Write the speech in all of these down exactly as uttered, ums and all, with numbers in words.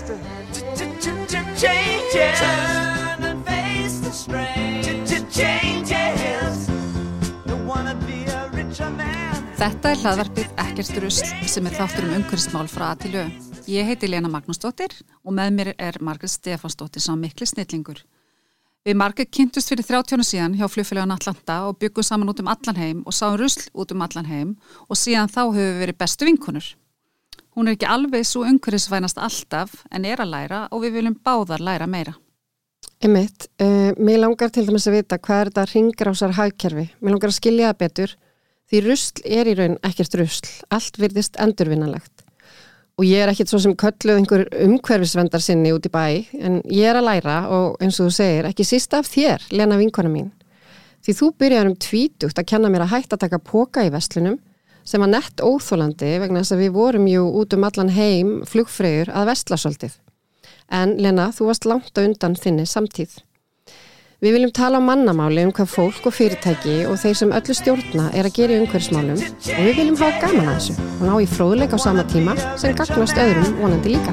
to changes. Turn and face the strange changes. Don't wanna be a richer man. Þetta er hlaðvarpið Ekkert rusl sem er þáttur um umhverfismál frá A til Ö. Ég heiti Lena Magnúsdóttir og með mér er Margrét Stefánsdóttir sá mikli snillingur. Við Margrét kynntust fyrir þrjátíu árum síðan hjá flugfélaginu Atlanta og byggum saman út um allan heim og sáum rusl út um allan heim og síðan þá höfum við verið bestu vinkonur. Hún er ekki alveg svo umhverfisvænast alltaf en er að læra og við viljum báðar læra meira. Einmitt, uh, mér langar til dæmis að vita hvað er þetta hringrásar hagkerfi. Mér langar að skilja það betur því rusl er í raun ekkert rusl. Allt virðist endurvinnanlegt. Og ég er ekkert svo sem kölluð einhver umhverfisverndar sinni út í bæ, en ég er að læra og eins og þú segir, ekki síst af þér, Lena vinkona mín. Því þú byrjar um tvítugt að kenna mér að hætta að taka poka í verslunum, sem var nett óþolandi vegna þess að við vorum jú út um allan heim flugfreyjur að versla svolítið. En Lena, þú varst langt á undan þinni samtíð. Við viljum tala á mannamáli um hvað fólk og fyrirtæki og þeir sem öllu stjórna er að gera í umhverfismálum og við viljum hafa gaman að þessu og ná í fróðleik á sama tíma sem gagnast öðrum vonandi líka.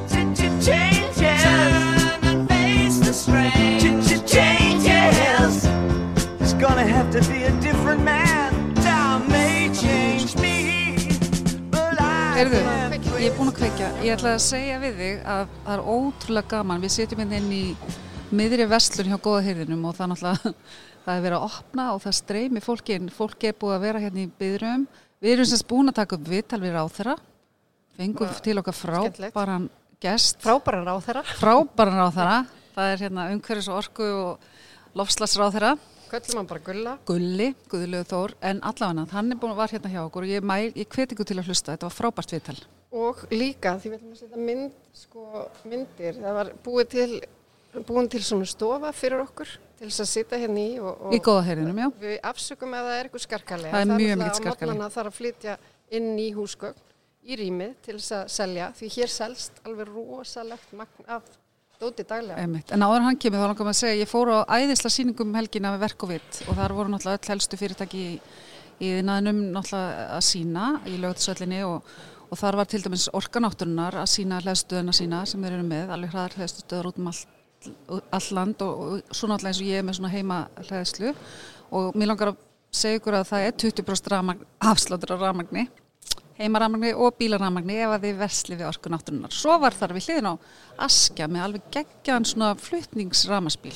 Heyrðu, ég er búin að kveikja. Ég ætla að segja við þig að það er ótrúlega gaman. Við setjum inn í miðri verslun hjá góða hirðinum og það náttúrulega það er verið að opna og það streymi fólki inn. Fólki er búið að vera hérna í biðröðum. Við erum semst búin að taka upp viðtal við ráðherra. Fengum til okkar frábæran gest. Frábæran ráðherra. Frábæran ráðherra. Það er hérna umhverfis og orku og loftslagsráðherra. Köllum hann bara Gulla. Gulli, Guðlaugur Þór, en allavega hann er búin að var hérna hjá okkur og ég, mæl, ég hvet ykkur til að hlusta. Þetta var frábært viðtal. Og líka, því við ætlum að setja mynd, sko, myndir. Það var búið til búin til svona stofa fyrir okkur til þess að sitja hérna í og, og í góða heyrðinum, já. Við afsökum ef það er eitthvað skarkali. Það er mjög mikið skarkali. Það þarf að flytja inn í húsgögn, í rýmið til þess að selja, því hér selst alveg rosalegt magn af dóti daglega. Einmitt. En áður hann kemur þá langar maður að segja, ég fór á æðislega sýningum helgina við Verk og Vit og þar voru náttúrulega öll helstu fyrirtæki í, í iðnaðinum náttúrulega að sýna í Laugardalshöllinni og, og þar var til dæmis Orka náttúrunnar að sýna hleðstöðuna sína sem þeir eru með, alveg hraðar hleðstöðar út um allt all land og, og svo náttúrulega eins og ég er með svona heima hleðslu og mér langar að segja ykkur að það er tuttugu prósent rafmagn, afsláttur á rafmagni, heimarafmagni og bílarafmagni ef að þið versli við Orku náttúrunnar. Svo var þar við hliðin á Askja með alveg geggjaðan svona flutningsrafmagnsbíl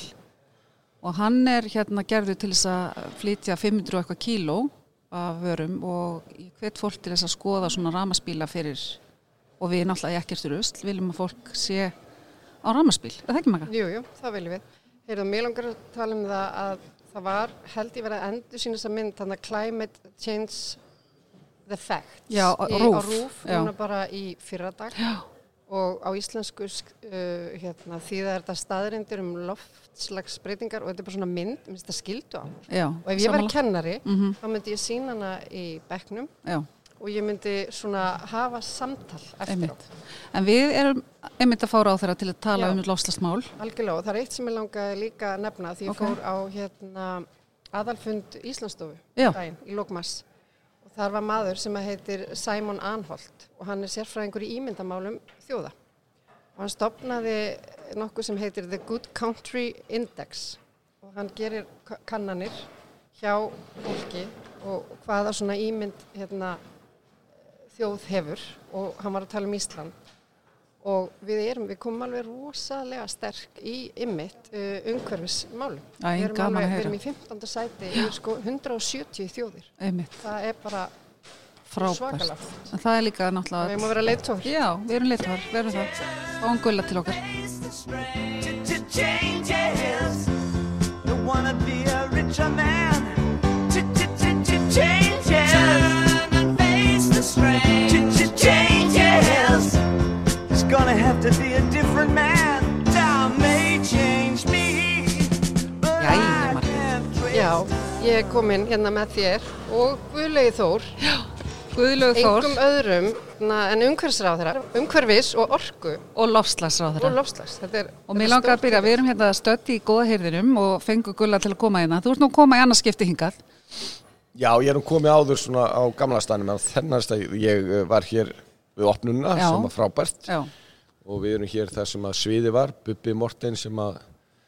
og hann er hérna gerður til þess að flytja fimm hundruð og eitthvað kíló af vörum og ég hvet fólk til þess að skoða svona rafmagnsbíla fyrir og við náttúrulega ekkert rusl, viljum að fólk sé á rafmagnsbíl, er það ekki Magga? Jú, jú, það viljum við. Heyrðu, mér langar að tala um það að það var, held ég verið að endur sína þessa mynd, þannig að Climate Change the Facts. Já, á RÚV. Á RÚV, núna bara í fyrradag. Já. Og á íslensku uh, hérna, þýða er þetta staðreyndir um loftslagsbreytingar og þetta er bara svona mynd, minnst þetta skildu á. Já. Og ef ég var kennari, mm-hmm. þá myndi ég sýna hana í bekknum. Já. Og ég myndi svona hafa samtal eftir einmitt. Á. En við erum einmitt að fá ráðherra til að tala Já. Um loftslagsmál. Algjörlega, og það er eitt sem ég langaði líka að nefna því ég okay. fór á hérna, aðalfund Íslandsstofu daginn í lok mars. Og þar var maður sem heitir Simon Anholt og hann er sérfræðingur í ímyndamálum þjóða. Og hann stofnaði nokkuð sem heitir The Good Country Index og hann gerir kannanir hjá fólki og hvaða svona ímynd hérna, þjóð hefur og hann var að tala um Ísland og við erum, við komum alveg rosalega sterk í ymmit uh, umhverfismálum. Við erum alveg, við erum í fimmtánda sæti yfir sko hundrað og sjötíu þjóðir. Einmitt. Það er bara svakalegt. En það er líka náttúrulega... Við erum að vera leiðtogar. Já, við erum leiðtogar, við erum það. Fáum Gulla til okkar. Gonna have to be a different man. Time may change me. Jæja, Margrét. Já, ég er komin hérna með þér og Guðlaugur Þór. Já, Guðlaugur Þór. Engum öðrum en umhverfisráðherra, umhverfis og orku. Og loftslagsráðherra. Og loftslags. Þetta er, og mér langar að byrja, við erum hérna stödd í góða hirðinum og fengu Gulla til að koma hérna. Þú ert nú að koma í annars skipti hingað. Já, ég er nú komið áður svona á gamla staðnum, en þennan stað ég var hér við opnununa Já. Sem var frábært. Já. og við erum hér þar sem að sviði var, Bubbi Morten sem að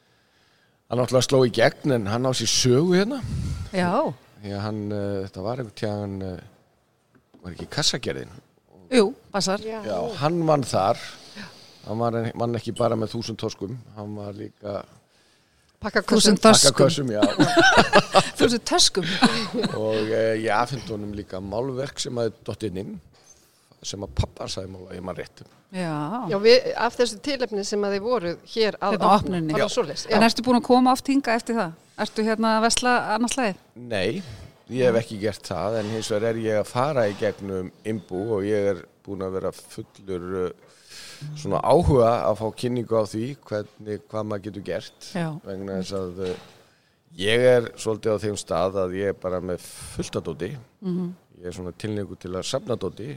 hann náttúrulega sló í gegn en hann á sér sögu hérna. Já. Því að hann, uh, þetta var einhvern tjáðan, uh, var ekki kassagerðin? Jú, passar. Já. Já, hann vann þar, hann var mann ekki bara með þúsund toskum, hann var líka Pakkakössum. Þúsund töskum. pakkakössum, já. Þúsund töskum. og uh, ég afhenti honum líka málverk sem að dottinn inn, sem að pappa sagði mála, ég man réttum. Já. Já, við, af þessu tilefni sem að þið voru hér að Hérna á opnuninni. Var það svoleiðis? En ertu búin að koma oft hinga eftir það? Ertu hérna að vesla annars leið? Nei, ég hef ekki gert það, en hins vegar er ég að fara í gegnum Imbú og ég er búin að vera fullur uh, svona áhuga að fá kynningu á því hvernig, hvað maður getur gert. Já. Vegna þess að uh, ég er svolítið á þeim stað að ég er bara með fullt af dóti. Mm-hmm. Ég er svona tilneigu til að safna dóti,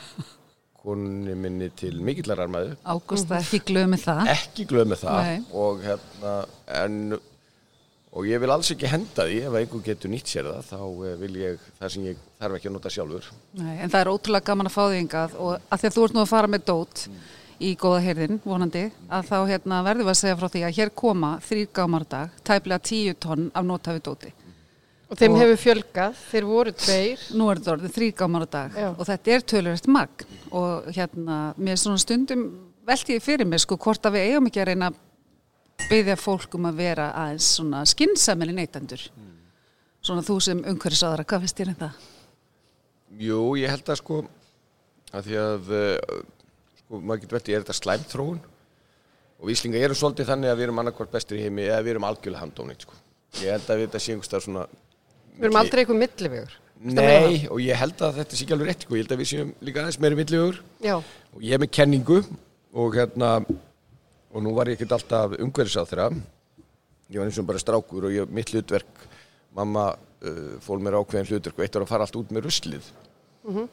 konunni minni til mikillar armaðu. Ágústa, ekki glöð með það. Ekki glöð með það Nei. og hérna, en, og ég vil alls ekki henda því, ef einhver getur nýtt sér það, þá eh, vil ég, það sem ég þarf ekki að nota sjálfur. Nei, en það er ótrúlega gaman að fá þig hingað og að því að þú ert nú að fara með dót í góða heyrðin, vonandi, að þá hérna, verðum við að segja frá því að hér koma þrír gámar á dag, tæplega tíu tonn af notaðu dóti. Og þeim Og- hefur fjölgað, þeir voru tveir. Nú er þetta orðið þrír gámar á dag Já. og þetta er töluvert magn og hérna, mér er svona stundum velti ég fyrir mér sko hvort að við eigum ekki að reyna að biðja fólk um að vera aðeins svona skynsameli neytendur. Svona þú sem umhverfisáðara, hvað finnst þér um það? Jú, ég held að sko, að því að, uh, sko, maður getur veltið, er þetta slæmt þróun? Og Íslinga eru svolítið þannig að við erum annarkvort bestir í heimi eða við erum algjörlega handónýtt, sko. Ég held að þetta sé einhverstað svona... Við erum aldrei eitthvað millivegur. Nei, og ég held að þetta sé ekki alveg rétt, sko. Ég held að við séum líka aðeins meiri millivegur. Já. Og ég er með kenningu og hérna, og nú var ég ekkert alltaf umhverfisáþra. Ég var eins og bara strákur og ég, mitt hlutverk, mamma uh, fól mér ákveðin hlutverk og eitt var að fara allt út með ruslið. Mm-hmm.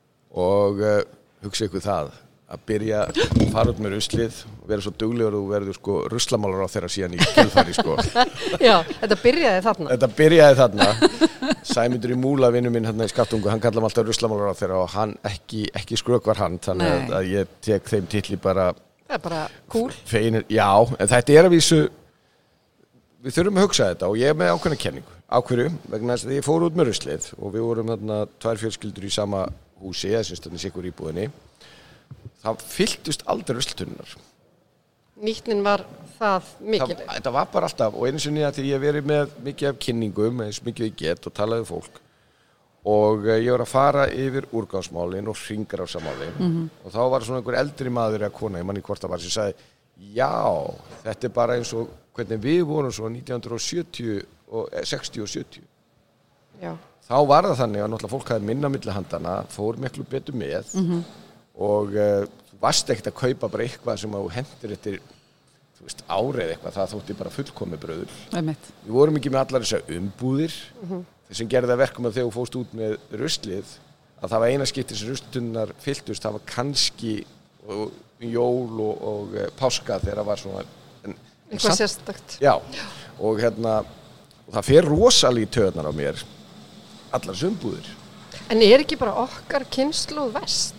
Og uh, hugsa ykkur það, að byrja að fara út með ruslið og vera svo duglegur og þú verður sko ruslamálar á þeirra síðan í kjölfari sko. Já, þetta byrjaði þarna. Þetta byrjaði þarna. Sæmundur í Múla, vinur minn hérna í Skattungu, hann kallar mig alltaf ruslamálar á þeirra og hann ekki, ekki skrökvar hann, þannig að, Nei. að ég tek þeim titli bara Það er bara cool. feinir. Já, en þetta er að vísu, við þurfum að hugsa þetta og ég er með ákveðna kenningu. Á hverju? Vegna þess að ég fór út með ruslið og við vorum þarna tvær fjölskyldur í sama húsi, eða sem stundin sikur íbúðinni. Það fylltust aldrei rusltunnar. Nýtnin var það mikil. Það, þetta var bara alltaf, og einu sinni að því ég hef verið með mikið af kynningum, eins mikið ég get og talaði við fólk og uh, ég var að fara yfir úrgangsmálin og hringrásarmálin mm-hmm. og þá var svona einhver eldri maður eða kona, ég manni hvort það var, sem sagði já, þetta er bara eins og hvernig við vorum svo nítján hundruð sjötíu og sextíu og sjötíu. Já. Þá var það þannig að náttúrulega fólk hafði minna milli handana, fór miklu betur með mm-hmm. og uh, þú varst ekkert að kaupa bara eitthvað sem þú hendir eftir þú veist, árið eitthvað, það þótti bara fullkomið bröður. Einmitt. Við vorum ekki með allar þessar umbúðir mm-hmm. þess sem gerði það verkum að þegar þú fóst út með ruslið að það var eina skipti sem rusltunnar fylltust, það var kannski og, jól og, og uh, páska þegar það var svona en, en Eitthvað samt- sérstakt. Já, og hérna og það fer rosalega í töðnar á mér allar þessar umbúðir. En er ekki bara okkar kynslóð vest?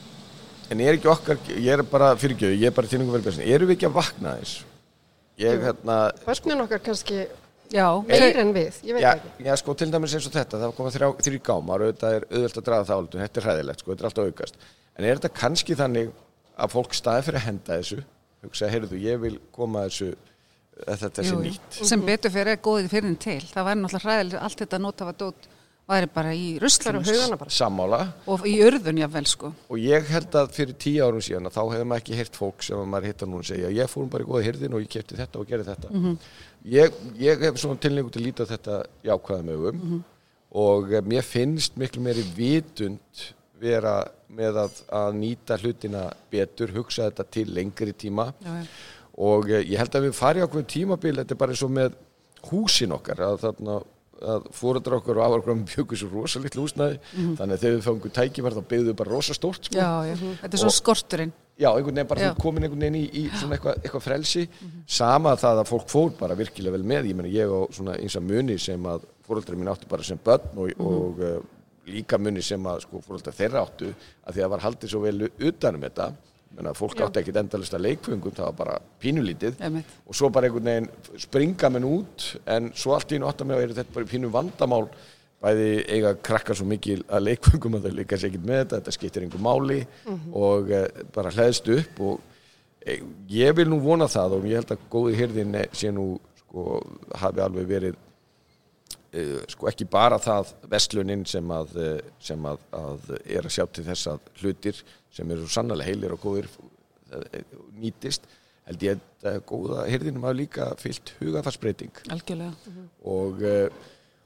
En er ekki okkar, ég er bara fyrirgjöðu, ég er bara tilningu verið besin, erum við ekki að vakna þess? Ég, hérna, Börnin okkar kannski Já, meir en við, ég veit já, ekki. já, sko, til dæmis eins og þetta, það koma þrjá, þrjú gámar og þetta er auðvelt að draga það álutu, þetta er hræðilegt, sko, þetta er alltaf aukast. En er þetta kannski þannig að fólk staði fyrir að henda þessu, hugsa, heyrðu, ég vil koma þessu, að þetta sé jú, jú. nýtt. Sem betur fyrir er góðið fyrir þinn til. Það væri náttúrulega hræðilegt, allt þetta notafa dót væri bara í Það ruslinu eru haugana bara. Sammála, og í urðun jáfnvel sko. og ég held að fyrir tíu árum síðan að þá hefði maður ekki heyrt fólk sem maður hittar núna og segja, ég fórum bara í góða hirðin og ég keypti þetta og gerði þetta. Mm-hmm. ég, ég hef svona tilningu til að líta á þetta jákvæðum augum mm-hmm. og eh, mér finnst miklu meiri vitund vera með að, að nýta hlutina betur, hugsa þetta til lengri tíma Já, já. og eh, ég held að við farið ákveðum tímabil, þetta er bara eins og með húsin okkar, að þarna að foreldrar okkar og afargráðum bjögum svo rosa litlu húsnæði, mm-hmm. þannig að þegar við fáum einhver tækifæri þá byggðum við bara rosa stórt sko. Já, já. Þetta er svona Og- skorturinn. Já, einhvern veginn bara Já. þú komin einhvern veginn í, í svona eitthvað, eitthvað frelsi sama það að fólk fór bara virkilega vel með, ég meni ég á svona eins að muni sem að foreldrar mín áttu bara sem börn og, og uh, líka muni sem að sko foreldrar þeirra áttu að því að var haldið svo vel utanum þetta, Menna, fólk átti ekkit endalist að leikföngum, það var bara pínulítið Einmitt. og svo bara einhvern veginn springa menn út en svo allt í einu átta mig og er þetta bara pínu vandamál bæði eiga krakkar svo mikil að leikföngum að þau líka sér ekkit með þetta, þetta skiptir einhver máli mm-hmm. og e, bara hlæðst upp og e, ég vil nú vona það og ég held að góði hirðin sé nú sko hafi alveg verið e, sko ekki bara það verslunin sem að, sem að, að er að sjá til þess að hlutir sem eru svo sannarlega heilir og góðir nýtist, held ég að góða hirðinum hafa líka fyllt hugafarsbreyting. Algjörlega. Og uh,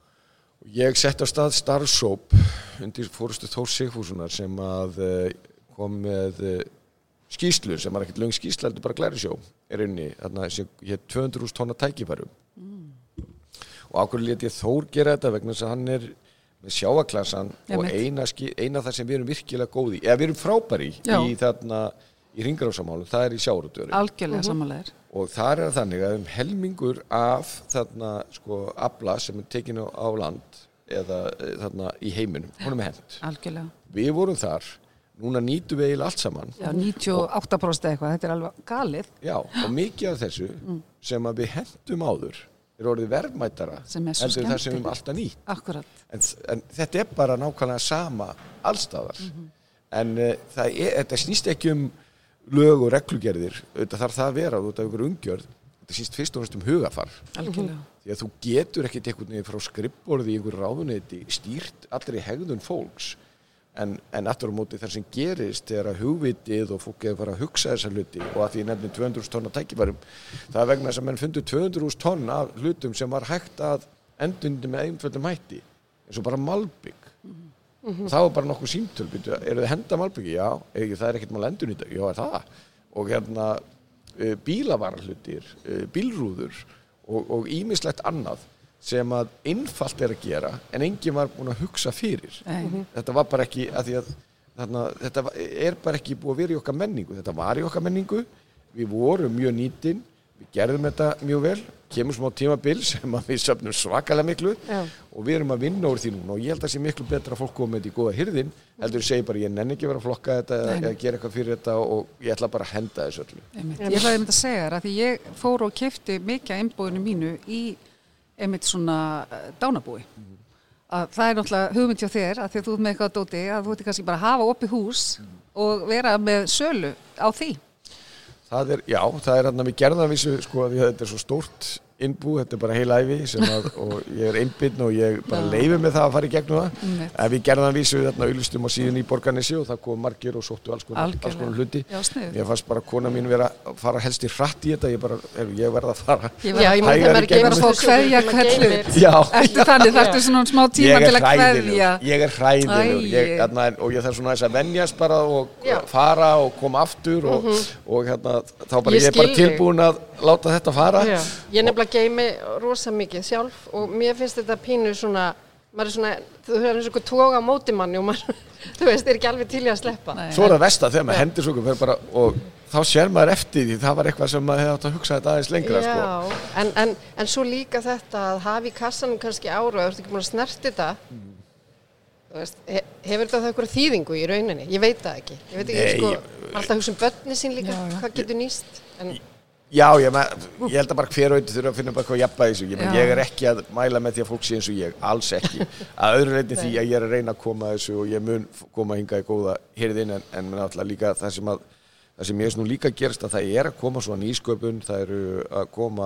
ég sett á stað starfshóp undir forystu Þórs Sigfússonar sem að uh, kom með uh, skýrslu sem var ekkert löng skýrsla, heldur bara glærisjó er inni, þarna sem hér tvö hundruð þúsund tonna tækifærum. Mm. Og ákveður lét ég Þór gera þetta vegna þess að hann er með sjáaklassan og eina, eina það sem við erum virkilega góði, eða við erum frábæri í þarna í hringrásamálum, það er í sjávarútvegi. Algjörlega samanlegar. Og þar er þannig að um helmingur af þarna sko afla sem er tekinu á land eða þarna í heiminum, honum er hent. Algjörlega. Við vorum þar, núna nýtum við eiginlega allt saman. Já, níutíu og átta prósent eitthvað, þetta er alveg galið. Já, og mikið af þessu mm. sem að við hentum áður er orðið verðmætara heldur það sem við alltaf nýtt. Akkurat. En, en þetta er bara nákvæmlega sama allstaðar. Mm-hmm. En uh, það er, þetta snýst ekki um lög og reglugerðir, þetta þarf það að vera út af ykkur umgjörð, þetta snýst fyrst og næst um hugafar. Algjörlega. Því að þú getur ekkert einhvern veginn frá skrifborði í einhver ráðuneyti stýrt allri hegðun fólks. En, en aftur á móti þar sem gerist þegar að hugvitið og fólk hefur farið að hugsa þessa hluti og að því nefnir tvö hundruð þúsund tonna tækifærum, það er vegna þess að menn fundu tvö hundruð þúsund tonn af hlutum sem var hægt að endundi með einföldum hætti, eins og bara malbygg. Mm-hmm. Og það var bara nokkuð símtöl, byrju, eru þið henda malbyggi? Já, ekki, það er ekkert mál endurnýta, já er það. Og hérna uh, bílavarahlutir, uh, bílrúður og ýmislegt annað sem að einfalt er að gera en enginn var búin að hugsa fyrir. Mm-hmm. Þetta var bara ekki að því að þarna, þetta er bara ekki búið að vera í okkar menningu. Þetta var í okkar menningu, við vorum mjög nýtin, við gerðum þetta mjög vel, kemur smá tímabil sem að við söfnum svakalega miklu Já. Og við erum að vinna úr því núna og ég held að það sé miklu betra að fólk koma með þetta í góða hirðin heldur segir bara ég nenni ekki að vera að flokka þetta eða að gera eitthvað fyrir þetta og ég ætla bara að henda þessu öllu. Einmitt. Ég ætlaði að segja þér að því ég fór og keypti mikið af innbúðinu mínu í einmitt svona dánabúi. Mm. Að það er náttúrulega hugmynd hjá þér að því að þú ert með eitthvað dóti að þú ert kannski bara að hafa opið hús mm. og vera með sölu á því. Það er, já, það er hérna við gerðanvísu sko að þetta er svo stórt innbú, þetta er bara heil ævi sem að, og ég er einbinn og ég bara leifi með það að fara í gegnum það. Mm. En við gerðanvísu þarna auðlustum á síðan í Borgarnesi og það kom margir og sóttu alls konar, alls konar hluti. Já, sniðugt. Ég fannst bara kona mín vera að fara helst í hratt í þetta, ég bara, er, ég verð að fara. Ég verð að fá að kveðja hvern hlut. Já. Eftir þannig þarftu svona smá tíma til að kveðja. Ég er hræðilegur, ég, þarna, og ég þarf svona þess að venjast bara og Já. Fara og koma aftur og, mm-hmm. og hérna, þá bara ég, ég er bara tilbúin að láta þetta fara. Já. Ég nefnilega geymi rosa mikið sjálf og mér finnst þetta pínu svona, maður er svona, þú höfður eins og eitthvað toga á móti manni og maður, þú veist, er ekki alveg til í að sleppa. Nei. Svo er það versta þegar maður hendur svo bara og þá sér maður eftir því, það var eitthvað sem maður hefði átt að hugsa þetta aðeins lengra. Já, sko. en, en, en svo líka þetta að hafa í kassanum kannski ára, þú ert ekki búin að snerta þetta, mm. þú veist, he, hefur þetta það eitthvað þýðingu í rauninni? Ég veit það ekki. Ég veit ekki, Nei, sko, ég... alltaf hugsa um börni sín líka, já, hvað getur nýst? En... Já, ég, ég held að bara hver og einn þurfa að finna bara hvað jafnvægi í þessu. Ég, ég er ekki að mæla með því að fólk sé eins og ég, alls ekki. Að öðru leyti því að ég er að reyna að koma að þessu og ég mun koma hingað í góða hirðin en, en náttúrulega líka það sem að það sem ég er nú líka gerst að það er að koma svona nýsköpun, það eru að koma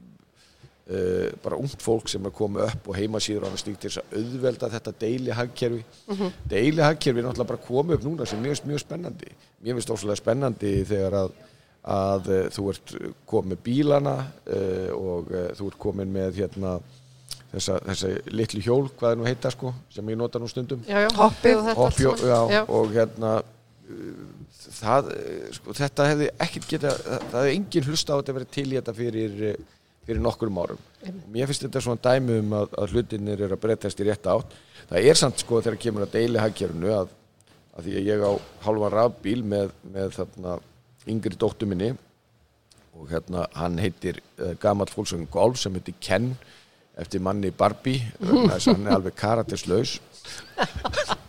uh, bara ungt fólk sem er að koma upp og heimasíður og annað slíkt til þess að auðvelda þetta deilihagkerfi. Mm-hmm. Deilihagkerfi er náttúrulega bara komið upp núna sem mjög, mjög spennandi. Mér finnst óslega spennandi þegar að að uh, þú ert komin með bílana uh, og uh, þú ert komin með hérna þessa, þessa litlu hjól, hvað er nú heita sko, sem ég nota nú stundum. Já, já, hoppið og þetta. Hoppjó, já, já, og hérna uh, það, sko, þetta hefði ekkert geta, það hefði engin hlusta á þetta verið til í þetta fyrir, fyrir nokkurum árum. Mm. Mér finnst þetta svona dæmi um að, að hlutinir eru að breytast í rétta átt. Það er samt sko þegar kemur að deilihagkerfinu að, að því að ég á hálfan rafbíl með, með þarna yngri dóttur minni og hérna hann heitir uh, gamall Volkswagen Golf sem heitir Ken eftir manni Barbie, þess að hann er alveg karakterslaus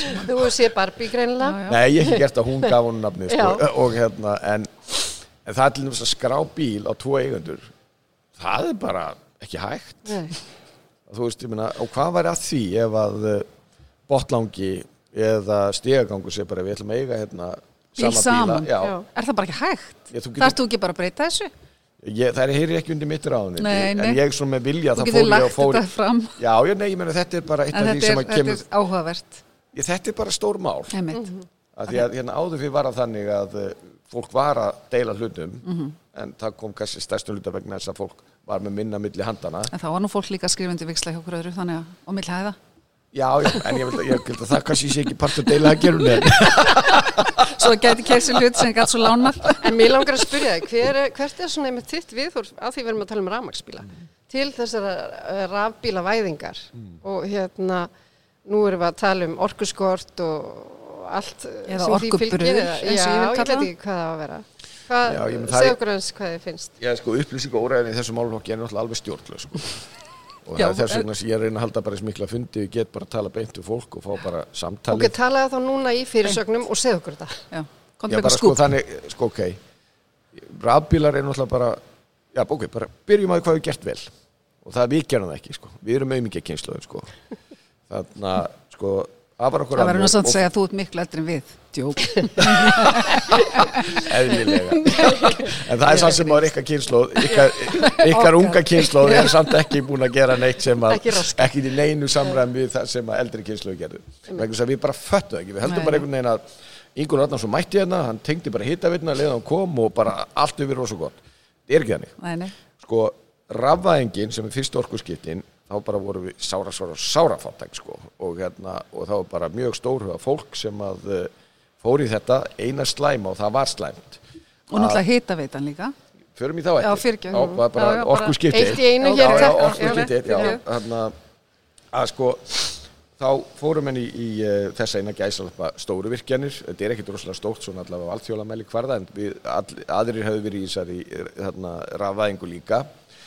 Þú sé Barbie greinilega. Nei, ég hef ekki gert að hún gaf hún nafni sko. og hérna, en, en það er til þess að skrá bíl á tvo eigendur, það er bara ekki hægt. Nei. Þú veist, ég meina, og hvað væri að því ef að uh, botlangi eða stigagangur sé bara við ætlum að eiga hérna Bíl sama saman. bíla. Já. Já. Er það bara ekki hægt? Ég, þú Getur... Þarfst þú ekki bara að breyta þessu? Ég, það er heyri ekki undir mitt ráðunni, Nei, nei. en ég svona með vilja Þú það getur fór ég lagt og fór. þetta fram. Já, ég, nei, ég meina þetta er bara eitt En af því þetta sem er, að kemur. þetta er áhugavert. Ég, þetta er bara stór mál. Einmitt. Mhm. Að því að hérna áður fyrir var að þannig að uh, fólk var að deila hlutum, Mhm. en það kom kannski stærstum hluta vegna þess að fólk var með minna milli handana. En þá var nú fólk líka skrifandi viksla hjá okkur öðru, þannig að á milli hæða. Já, já, en ég vil, ég vil að það kannski sé ekki part að deila að gera neð. Svo gæti keysi hlut sem gæti svo lánað. En mér langar að spyrja þig, hver, hvert er svona einmitt þitt viðhorf, að því við erum að tala um rafmagnsbíla, til þessara uh, rafbílavæðingar og hérna, nú erum við að tala um orkuskort og allt Eða sem því orkubröð, fylgir, eins og já, ég vil ég kalla veit ekki hvað það á að vera. Hvað, Já, ég meina, það segð er- okkur eins hvað þið finnst. Já, sko, upplýsing og óræðin í þessum málflokki er náttúrulega alveg stjórnlaus, sko. Og Já, það er þess en- vegna sem ég reyna að halda bara eins mikla fundi, ég get bara að tala beint við fólk og fá bara samtalið. Ok, talaðu þá núna í fyrirsögnum og segð okkur þetta. Já, komdu Já, með bara eitthvað sko skúp. þannig, sko, ok, rafbílar er náttúrulega bara, já, ok, bara byrjum að hvað við gert vel. Og það við gerum það ekki, sko. Við erum auðmikið kynslóðum, sko. Þannig að, sko, það var okkur Það verður alveg- náttúrulega að og- segja að þú ert miklu eldri en við. Djók. eðlilega en það er samt sem að ykkar kynnslóð ykkar, ykkar unga kynnslóð er samt ekki búin að gera neitt sem að Ekki raska. ekki í neinu samræmi við það sem að eldri kynnslóð gerðu vegna þess að við bara föttu það ekki við heldum Nei. bara einhvern veginn að Ingur Arnarsson mætti hérna, hann tengdi bara hitaveitna leið hann kom og bara allt yfir og svo gott það er ekki þannig Nei, nei. sko rafvæðingin sem er fyrst orkuskiptin þá bara voru við sára, sára, sára fátæk sko og hérna og þá var bara mjög stórhuga fólk sem að uh, fór í þetta eina slæma og það var slæmt Og náttúrulega hitaveitan líka. förum í þá Já, eftir fyrirgefðu. Já, bara, bara Já, já, bara orkuskipti eitt í einu já, hér, já, takk. orkuskipti Já, já, fyrirgefðu. þarna að sko þá fórum henni í, í uh, þessa eina gæsalappa stóru virkjanir þetta er ekkit rosalega stórt svona allavega alþjóðamæli kvarða en við, all, aðrir hefur verið í þessari þarna rafvæðingu líka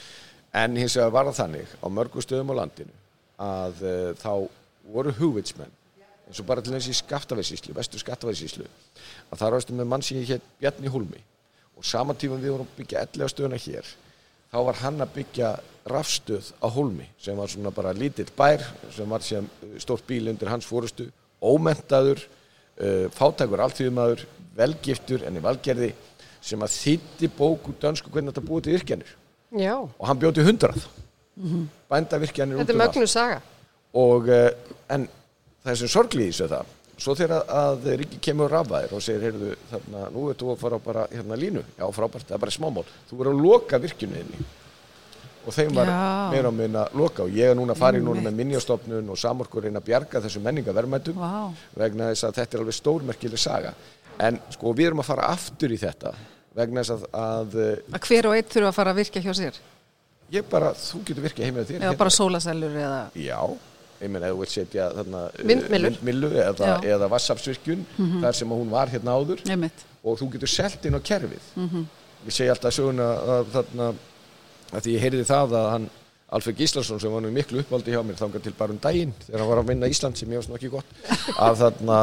en hins vegar var það þannig á mörgum stöðum á landinu að uh, þá voru hugvitsmenn eins og bara til þess í Skaftafelssýslu, vestur Skaftafelssýslu að það ráðstu með mann sem ég hétt Bjarni Hólmi og saman tíma við vorum að byggja ellefu stöðuna hér þá var hann að byggja rafstöð á Hólmi sem var svona bara lítill bær sem var sem stórt bíl undir hans fórustu ómenntaður, uh, fátækur alþýðumaður, velgiftur en í valgerði sem að þýddi bók úr dönsku hvernig þetta búið til virkjanir Já, og hann bjóti hundrað mm-hmm. bændavirkjanir út þetta er um mögnu saga. og uh, en það er sem sorglið í þessu það svo þegar að Ríkki kemur rafvæðir og segir heyrðu þarna nú ert þú að fara á bara hérna línu já frábært það er bara smámál þú verður að loka virkjuninni og þeim var Já. meira á minna loka og ég er núna að fara í núna með minjastofnun og samorkur reyna að bjarga þessu menningaverðmætum Vá. vegna þess að þetta er alveg stórmerkileg saga en sko við erum að fara aftur í þetta vegna þess að, að Að hver og einn þurfa að fara að virka hjá sér. ég bara þú getur virkað heimlega þér Eða bara sólasellur eða... Já, ég meina ef þú vilt setja þarna uh, Vindmyllur. vindmyllu eða, Já. eða vassafsvirkjun þar sem að hún var hérna áður Einmitt. og þú getur selt inn á kerfið ég segi alltaf söguna að, þarna, að því ég heyrði það að hann Alfred Gíslason sem var nú miklu uppvaldi hjá mér þangað til bara um daginn þegar hann var að vinna Ísland sem ég var svona ekki gott að þarna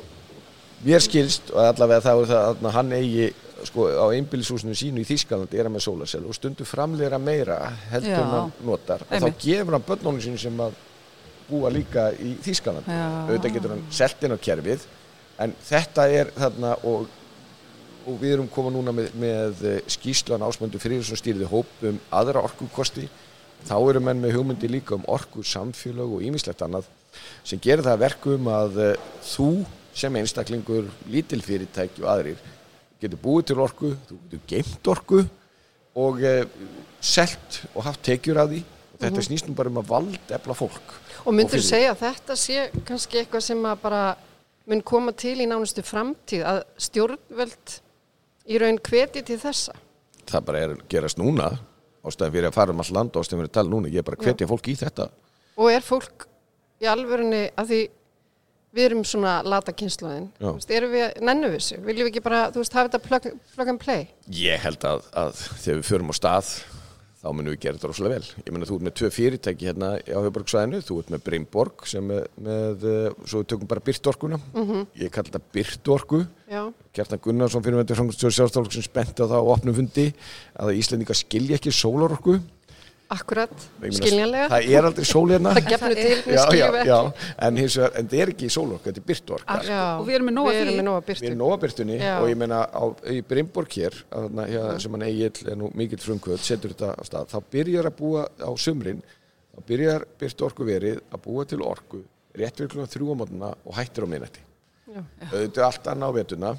mér skilst og allavega það er það að hann eigi sko á einbýlishúsinu sínu í Þýskalandi er hann með sólarsel og stundu framleiðra meira heldur Já. en hann notar og Einmitt. þá gefur hann börnunum sínu sem að búa líka í Þýskalandi Já. auðvitað getur hann selt inn á kerfið en þetta er þarna og, og við erum koma núna með, með skýrslan Ásmundur Friðriksson stýrði hóp um aðra orkukosti þá eru menn með hugmyndi líka um orku samfélag og ýmislegt annað sem gerir það að verkum að uh, þú sem einstaklingur lítil fyrirtæki og aðrir getur búið til orku, þú getur geimt orku og uh, selt og haft tekjur af því og þetta mm-hmm. snýst nú bara um að valdefla fólk Og myndur fyrir- segja að þetta sé kannski eitthvað sem að bara mun koma til í nánustu framtíð að stjórnvöld í raun hveti til þessa? það bara er gerast núna ástæðan fyrir að fara um all land ástæðan fyrir að tala núna ég er bara að hvetja fólk í þetta Og er fólk í alvörunni að því við erum svona lata kynslóðin, Já. þú veist, erum við nennu þessu, viljum við ekki bara, þú veist, hafa þetta plug, plug and play? ég held að, að þegar við förum á stað þá munum við gera þetta rosalega vel. Ég meina, þú ert með tvö fyrirtæki hérna á höfuðborgarsvæðinu, þú ert með Brimborg sem er með, svo við tökum bara Byrtuorkuna, mm-hmm. ég kalli þetta Byrtuorku, Kjartan Gunnarsson fyrirverandi framkvæmdastjóri Sjálfstæðisflokksins benti á það á opnum fundi að Íslendingar skilja ekki sólarorku. Akkurat, skiljanlega. Það er aldrei sól hérna. Það gefnur til, við já, skiljum já, ekki. Já, en hins vegar, en þetta er ekki sólorku, þetta er Byrtuorka. Já, og við erum með nóga því. Við erum með nóga Byrtu. Við erum nóga Byrtunni Já. og ég meina á, í Brimborg hér, að, ja, sem hann Egill er nú mikill frumkvöld, setur þetta á stað, þá byrjar að búa á sumrin, þá byrjar Byrtuorku verið að búa til orku, rétt fyrir klukkan þrjú á morgnana og hættir á miðnætti. Þetta er allt annað á vetuna.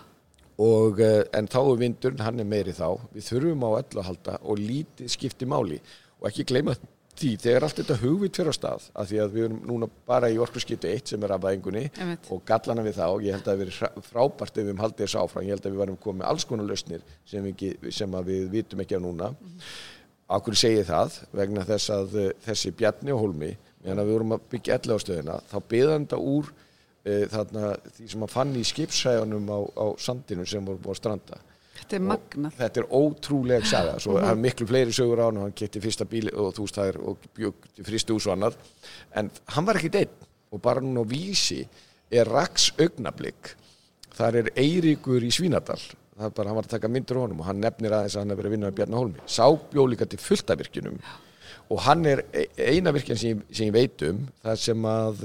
Og, en þá er vindurinn, hann er meiri þá, við þurfum á öllu að halda og lítið skipti máli og ekki gleyma því þegar allt þetta hugvit fyrir á stað af því að við erum núna bara í orkuskipti eitt sem er afvæðingunni og gallana við þá og ég held að það veri frábært ef við höfum haldið þessu áfram, ég held að við varum komið með alls konar lausnir sem, ekki, sem að við vitum ekki af núna. Mm. Á hverju segi ég það? Vegna þess að þessi Bjarni og Hólmi, meðan við vorum að byggja ellefu-stöðina, þá biðan þetta úr þarna því sem að fann í skipshæðunum á, á sandinu sem voru búið að stranda. Þetta er magnað. Þetta er ótrúleg saga. Svo það er miklu fleiri sögur á hann og hann keypti fyrsta bíl og þú veist það er og bjögg til fristihús og annað. En hann var ekki einn og bara núna á Vísi er raks augnablik. Þar er Eiríkur í Svínadal. Það er bara, hann var að taka myndir á honum og hann nefnir aðeins að hann er verið að vinna með Bjarni Hólmi. Sá bjó líka til fullt af virkjunum. Og hann er eina virkjan sem, sem ég veit um, það sem að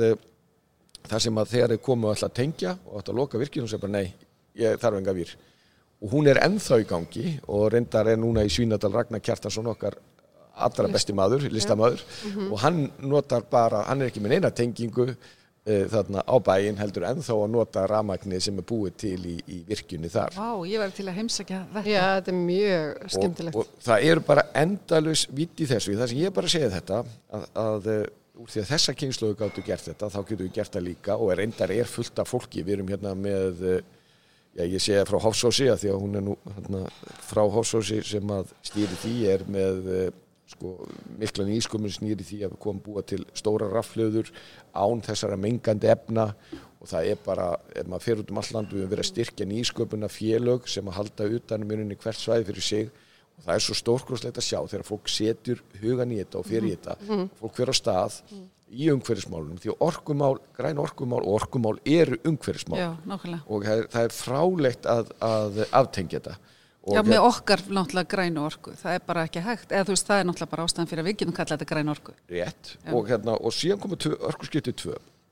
það sem að þegar þið komu alltaf að tengja og alltaf að loka virkjunum sem bara nei, ég þarf enga vír. Og hún er ennþá í gangi og reyndar er núna í Svínadal Ragnar Kjartansson okkar allra besti maður, listamaður mm-hmm. og hann notar bara, hann er ekki með neina tengingu uh, þarna á bæinn heldur ennþá að nota rafmagnið sem er búið til í, í virkjunni þar. Vá, ég var til að heimsækja þetta. Já, þetta er mjög skemmtilegt. Og, og það eru bara endalaus vitt í þessu, það sem ég bara segja þetta að, að úr því að þessa kynslóðu gáttu gert þetta, þá getum við gert það líka og reyndar er fullt af fólki, við erum hérna með já, ég sé frá Hofsósi að því að hún er nú hérna, frá Hofsósi sem að stýri því er með sko, mikla nýsköpun snýri því að við komum búa til stóra rafhlöður án þessara mengandi efna og það er bara, ef maður fer út um all land við höfum verið að styrkja nýsköpuna félög sem að halda utan um í hvert svæði fyrir sig og það er svo stórkostlegt að sjá þegar fólk setur hugan í þetta og fyrir í þetta mm. fólk fer á stað mm. í umhverfismálunum því að orkumál, græn orkumál og orkumál eru umhverfismál Já, nákvæmlega. Og það er, það er frálegt að, að aftengja þetta. Og Já, með okkar náttúrulega grænu orku, það er bara ekki hægt, eða þú veist það er náttúrulega bara ástæðan fyrir að við getum kallað þetta grænu orku. Rétt, og, hérna, og síðan komum orkuskipti tvö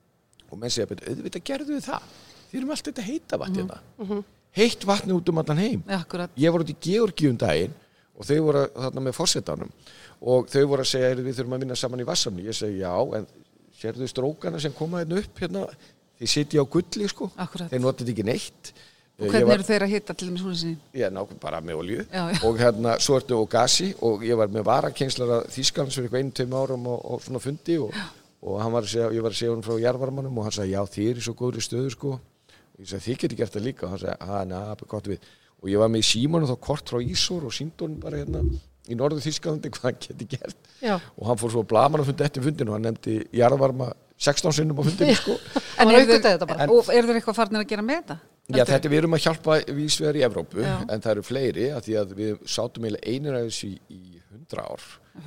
og menn segja, auðvitað gerðu við það, því erum alltaf þetta heita vatn hérna, mm -hmm. heitt vatni út um allan heim. Ja, ég var út í Georgíum daginn og þau voru þarna með forsetanum og þau voru að segja, við þurfum að vinna saman í Vatnsafni, ég segi já, en sérðu strókana sem koma hérna upp hérna, þið sitja á gulli sko, Akkurat. þeir notið ekki neitt. Og hvernig var, eru þeir að hita til dæmis húsin sín? Já, ná, bara með olíu já, já. og hérna svo ertu á gasi og ég var með varakenslara Þýskalands fyrir eitthvað einu, tveim árum og, og svona fundi og, og hann var að segja, ég var að segja hann frá jarðvarmanum og hann sagði, já, þið er í svo góðri stöðu sko og ég sagði, þið getur gert það líka og hann sagði, að, na, gott við og ég var með í símanum þá kort frá Ísor og síndun bara hérna í norður Þýskalandi hvað hann geti gert já. Og hann fór svo blaðmannafundi eftir fundinu og hann nefndi jarðvarma sextán sinnum á fundinu sko. En eru þeir, og eru þeir eitthvað farnir að gera með þetta? Já, þetta við erum að hjálpa vísvegar í Evrópu já. En það eru fleiri að því að við sátum eiginlega einir af þessu í, í hundra ár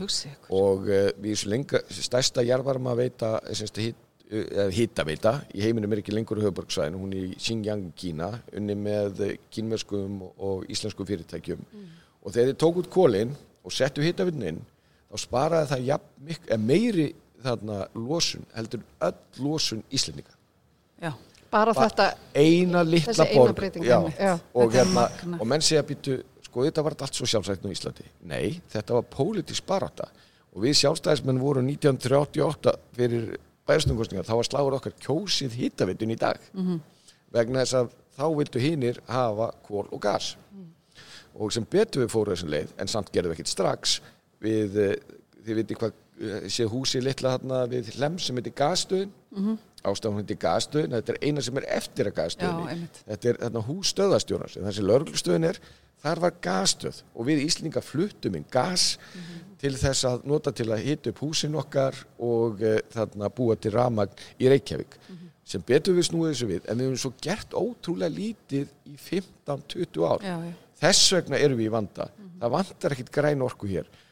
og uh, við erum lenga stærsta jarðvarma veita hit, uh, hita veita í heiminum er ekki lengur höfuðborgarsvæðinu, hún er í Xinjiang, Kína unni með kínverskum og, og íslenskum fyrirtækjum mm. og þegar þið tók út kolin og settu hitaveitunni inn þá sparaði það ja, mik- meiri þarna losun heldur öll losun Íslendinga. Já. Bara ba- þetta eina litla borg já. Já. og, hérna, og menn segja býtu sko þetta var allt svo sjálfsagt á Íslandi nei, þetta var pólitísk barátta og við sjálfstæðismenn voru nítján hundruð þrjátíu og átta fyrir bæjarstjórnarkosningar þá var slagur okkar kjósið hitaveitun í dag mm-hmm. vegna þess að þá vildu hinir hafa kol og gas mm. og sem betur við fóru þessum leið en samt gerðum við ekkert strax við, þið veitir hvað sé húsi litla þarna við Hlemm sem heitir gasstöðin mm-hmm. ástæðan heitir gasstöðin, þetta er eina sem er eftir að gasstöðinni, þetta er þarna hússtöðastjónars en þessi lögreglustöðin er þar var gasstöð og við Íslendingar fluttum inn gas mm-hmm. til þess að nota til að hita upp húsin okkar og uh, þarna búa til rafmagn í Reykjavík mm-hmm. sem betur við snúið þessu við en við höfum svo gert ótrúlega lítið í fimmtán til tuttugu ár já, já. Þess vegna erum við í vanda mm-hmm. það vantar ekkit græn orku hér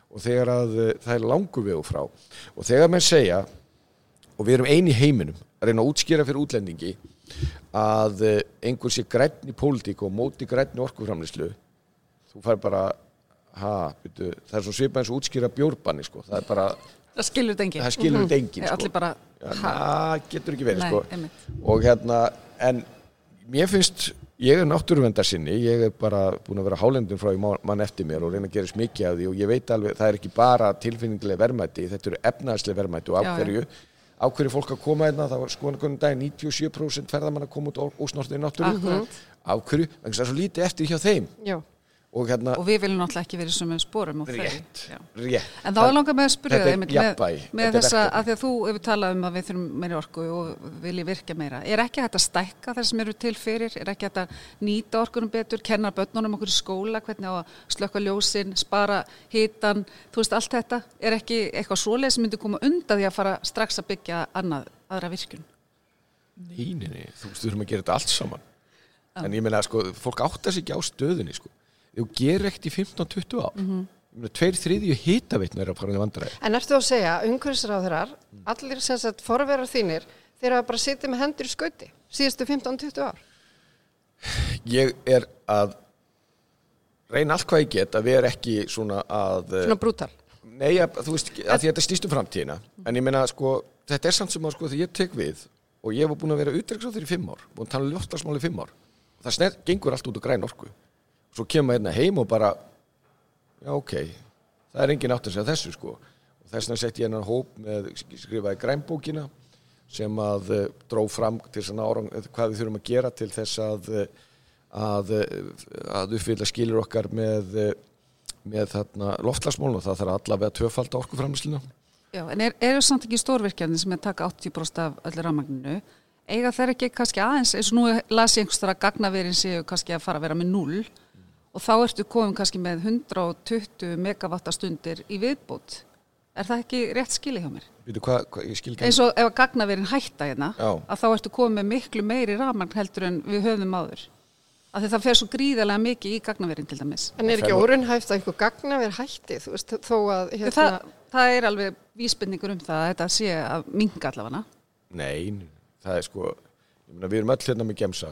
og þegar að uh, það er langur vegu frá og þegar menn segja og við erum eini í heiminum að reyna að útskýra fyrir útlendingi að uh, einhver sé grænn í pólitík og móti grænn í orkuframleiðslu þú fær bara ha, byrju, það er svo svipað eins og útskýra bjórbanni sko. það er bara það skilur þetta enginn það skilur þetta enginn allir bara það getur ekki verið Nei, sko. einmitt. og hérna en mér finnst ég er náttúruvendarsinni, ég er bara búin að vera hálendun frá í mann eftir mér og reyna að gera smikið af því og ég veit alveg það er ekki bara tilfinningilega verðmæti, þetta eru efnaðslega verðmæti og ákverju, ákverju fólk að koma einna, það var skoðan konum daginn níutíu og sjö prósent ferðamann að koma út ósnortið í náttúru, ákverju, þannig að það er svo lítið eftir hjá þeim. Já. Og, hérna, og við viljum náttúrulega ekki verið sem með sporum og rétt, þeir rétt. En þá er langað með að spyrja Þetta er þig með, jafnvægi, með þetta er þessa, verkefni. að því að þú hefur talað um að við þurfum meiri orku og viljum virka meira. Er ekki hægt að stækka þess sem eru til fyrir? Er ekki hægt að nýta orkunum betur, kenna börnunum okkur í skóla, hvernig á að slökka ljósin, spara hitan, þú veist allt þetta? Er ekki eitthvað svoleið sem myndi koma undan því að fara strax að byggja annað, aðra virkun? Nei, nei, nei, þú veist, við þurfum að gera þetta allt saman. En ég meina, sko, fólk áttar sig ekki á stöðunni, sko. Þú gerir ekkert í fimmtán til tuttugu ár. Mm-hmm. Ég meina, tveir þriðju hitaveitna er að fara í vandræði. En ertu að segja, umhverfisráðherrar, allir sem sagt forverar þínir, þeir hafa bara sitið með hendur í skauti síðustu fimmtán til tuttugu ár? Ég er að reyna allt hvað ég get að vera ekki svona að... Svona brútal? Nei, að, þú veist, að því þetta snýst um framtíðina. En ég meina, sko, þetta er samt sem að, sko, þegar ég tek við og ég var búin að vera utanríkisráðherra í fimm ár, búin að tala um loftslagsmál í fimm ár. Það sner, gengur allt út á græn orku. Svo kemur maður hérna heim og bara, já, ok, það er engin átt að segja þessu, sko. Og þess vegna sett ég hennar hóp með, skrifaði grænbókina sem að uh, dró fram til þess að árang, hvað við þurfum að gera til þess að, að, að uppfylla skilur okkar með, með þarna loftslagsmálun og það þarf allavega tvöfalda orkuframleiðsluna. Já, en er, eru samt ekki stórvirkjarnir sem er taka áttatíu prósent af öllu rafmagninu? Eiga þeir ekki kannski aðeins, eins og nú las ég einhvers þar að gagnaverin séu kannski að fara að vera með núll og þá ertu komin kannski með hundrað og tuttugu megawattastundir í viðbót. Er það ekki rétt skilið hjá mér? Býtu, hvað, hvað, ég skil ekki. Eins og ef að gagnaverin hætta hérna, Já. að þá ertu komin með miklu meiri rafmagn heldur en við höfum áður. Af því það fer svo gríðarlega mikið í gagnaverin til dæmis. En er ekki óraunhæft að einhver gagnaver hætti, þú veist, þó að... Hérna... Það, það er alveg vísbendingur um það að þetta sé að minnka allavega. Nei, það er sko, ég meina við erum öll hérna með gemsa,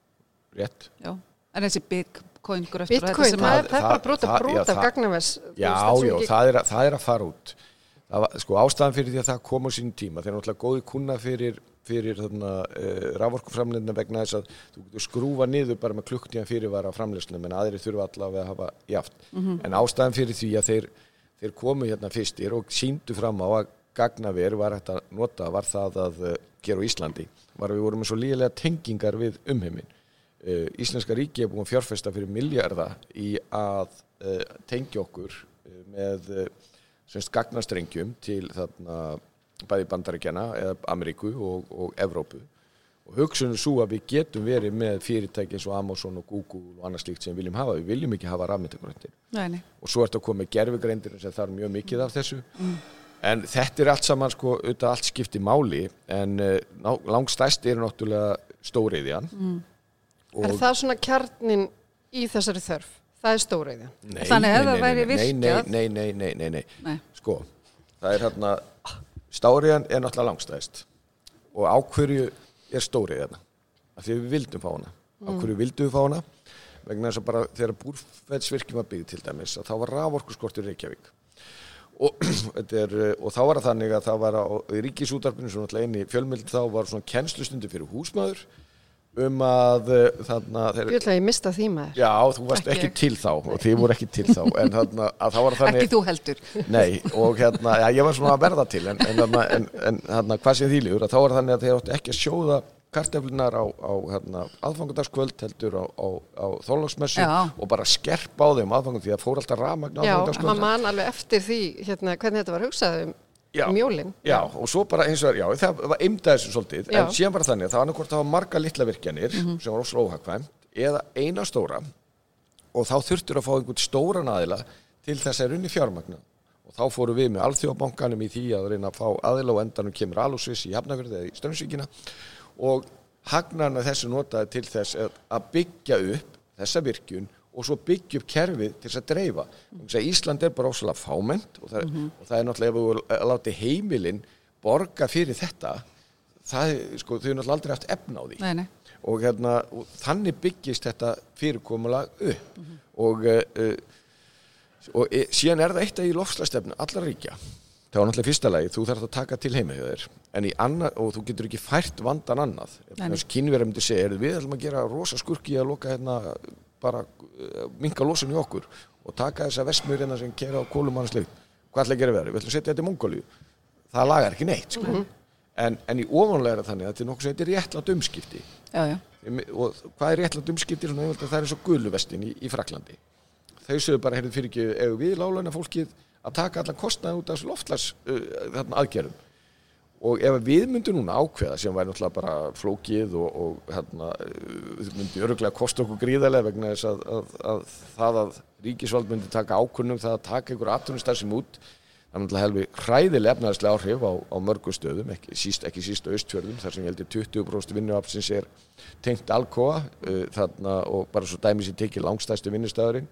rétt. Já, en þessi Bitcoin gröftur Bitcoin, það, það, það er bara brota það, brot já, af það- gagnavers. Já, já, það er, að- það er að fara út. Það var, sko, ástæðan fyrir því að það kom á sínum tíma, þeir eru náttúrulega góði kunna fyrir, fyrir þarna, uh, raforkuframleiðina vegna þess að þú getur skrúfa niður bara með klukkutíma fyrirvara á framleiðslunum en aðrir þurfa allavega að hafa jaft. Mm-hmm. En ástæðan fyrir því að þeir, þeir komu hérna fyrstir og sýndu fram á að gagnaver var hægt að nota var það að uh, gera á Íslandi. Var að við vorum með svo lígilega tengingar við umheiminn. Uh, Íslenska ríki er búin að fjárfesta fyrir milljarða í að uh, tengja okkur uh, með uh, semst gagnastrengjum til þarna bæði Bandaríkjana eða Ameríku og, og Evrópu og hugsunum svo að við getum verið með fyrirtæki eins og Amazon og Google og annað slíkt sem við viljum hafa, við viljum ekki hafa rafmyndagrændir og svo ertu að koma með gervigreindir sem þarf mjög mikið af þessu mm. en þetta er allt saman sko auðvitað allt skipti máli en uh, langstæst er náttúrulega stóriðjan mm. Er það svona kjarnin í þessari þörf? Það er stóriðjan? Nei, Þannig ef nei, það nei, væri nei, virkjað? nei, nei, nei, nei, nei, nei, Nei. Sko, það er hérna, stóriðjan er náttúrulega langstæðist og á hverju er stóriðjan? Af því við vildum fá hana. Mm. Á hverju vildum við fá hana? Vegna þess að bara þegar Búrfellsvirkjun var byggð til dæmis, að þá var raforkuskortur í Reykjavík. Og, er, og þá var það þannig að það var á Ríkisútvarpinu, svo náttúrulega inn í fjölmiðlum þá var svona kennslustundir fyrir húsmaður um að þarna þeir... Ég ætla að ég mista því maður. Já, þú varst ekki, ekki til þá og þið voru ekki til þá en þarna að það var þannig... Ekki þú heldur. Nei, og hérna, já, ég var svona að verða til en, en, þarna, en, en þarna, hvað sé þýliður að þá var þannig að þeir áttu ekki að sjóða kartöflunar á, á hérna, aðfangadagskvöld heldur á, á, á þorláksmessu og bara skerpa á þeim aðfangum því að fór alltaf rafmagn á aðfangadagskvöld. Já, maður man alveg eftir því hérna, hvernig þetta var hugsað um Já, mjólin. Já, og svo bara eins og já, það var eimdað þessu svolítið, já. En síðan bara þannig að það var annarkvort að hafa marga litla virkjanir mm-hmm. sem var óslega óhagkvæmt, eða eina stóra og þá þurftur að fá einhvern stóran aðila til þess að runni fjármagna og þá fórum við með alþjóðabankanum í því að reyna að fá aðila og endanum kemur Alusvis í Hafnarfirði eða í Straumsvíkina og hagnarna þessu notaði til þess að byggja upp þessa virkjun og svo byggja upp kerfið til þess að dreifa. Þannig að Ísland er bara ósala fámennt og það, mm-hmm. og það er náttúrulega ef þú láti heimilin borga fyrir þetta, það er, sko, þau er náttúrulega aldrei haft efna á því. Nei, nei. Og, hérna, og þannig byggist þetta fyrirkomulag upp mm-hmm. og, uh, og e, síðan er það eitt að í loftslagsstefnu allar ríkja. Það var náttúrulega fyrsta lagi, þú þarf að taka til heima hjá þér, en í annar, og þú getur ekki fært vandan annað. Þess kynverjar myndi segja, við ætlum að gera rosa skurki að loka hérna, bara minka losun í okkur og taka þessa versmiður hérna sem keyra á kolum annars leikt. Hvað ætla að gera við það? Við ætlum að setja þetta í Mongólíu. Það lagar ekki neitt, sko. Mm-hmm. En, en í ofanlega er þannig að þetta er nokkuð sem heitir réttlátt umskipti. Já, já. Og hvað er réttlátt umskipti? Svona, það er eins og guluvestin í, í Fraklandi. Þau sögðu bara, heyrðu fyrir ekki, ef við láglauna fólkið að taka allan kostnaði út af þessu loftslags uh, aðgerðum. Og ef við myndum núna ákveða, sem væri náttúrulega bara flókið og, og hérna, uh, myndi öruglega kosta okkur gríðarlega vegna þess að, að, að það að ríkisvald myndi taka ákvörðun það að taka einhver atvinnustarfsemi út, það myndi helvi hræðilega efnahagslega áhrif á, á mörgum stöðum, ekki síst, ekki síst á Austfjörðum, þar sem ég heldur tuttugu prósent vinnuaflsins er tengt Alcoa, uh, þarna, og bara svo dæmi sem tekið langstæðstu vinnustæðurinn.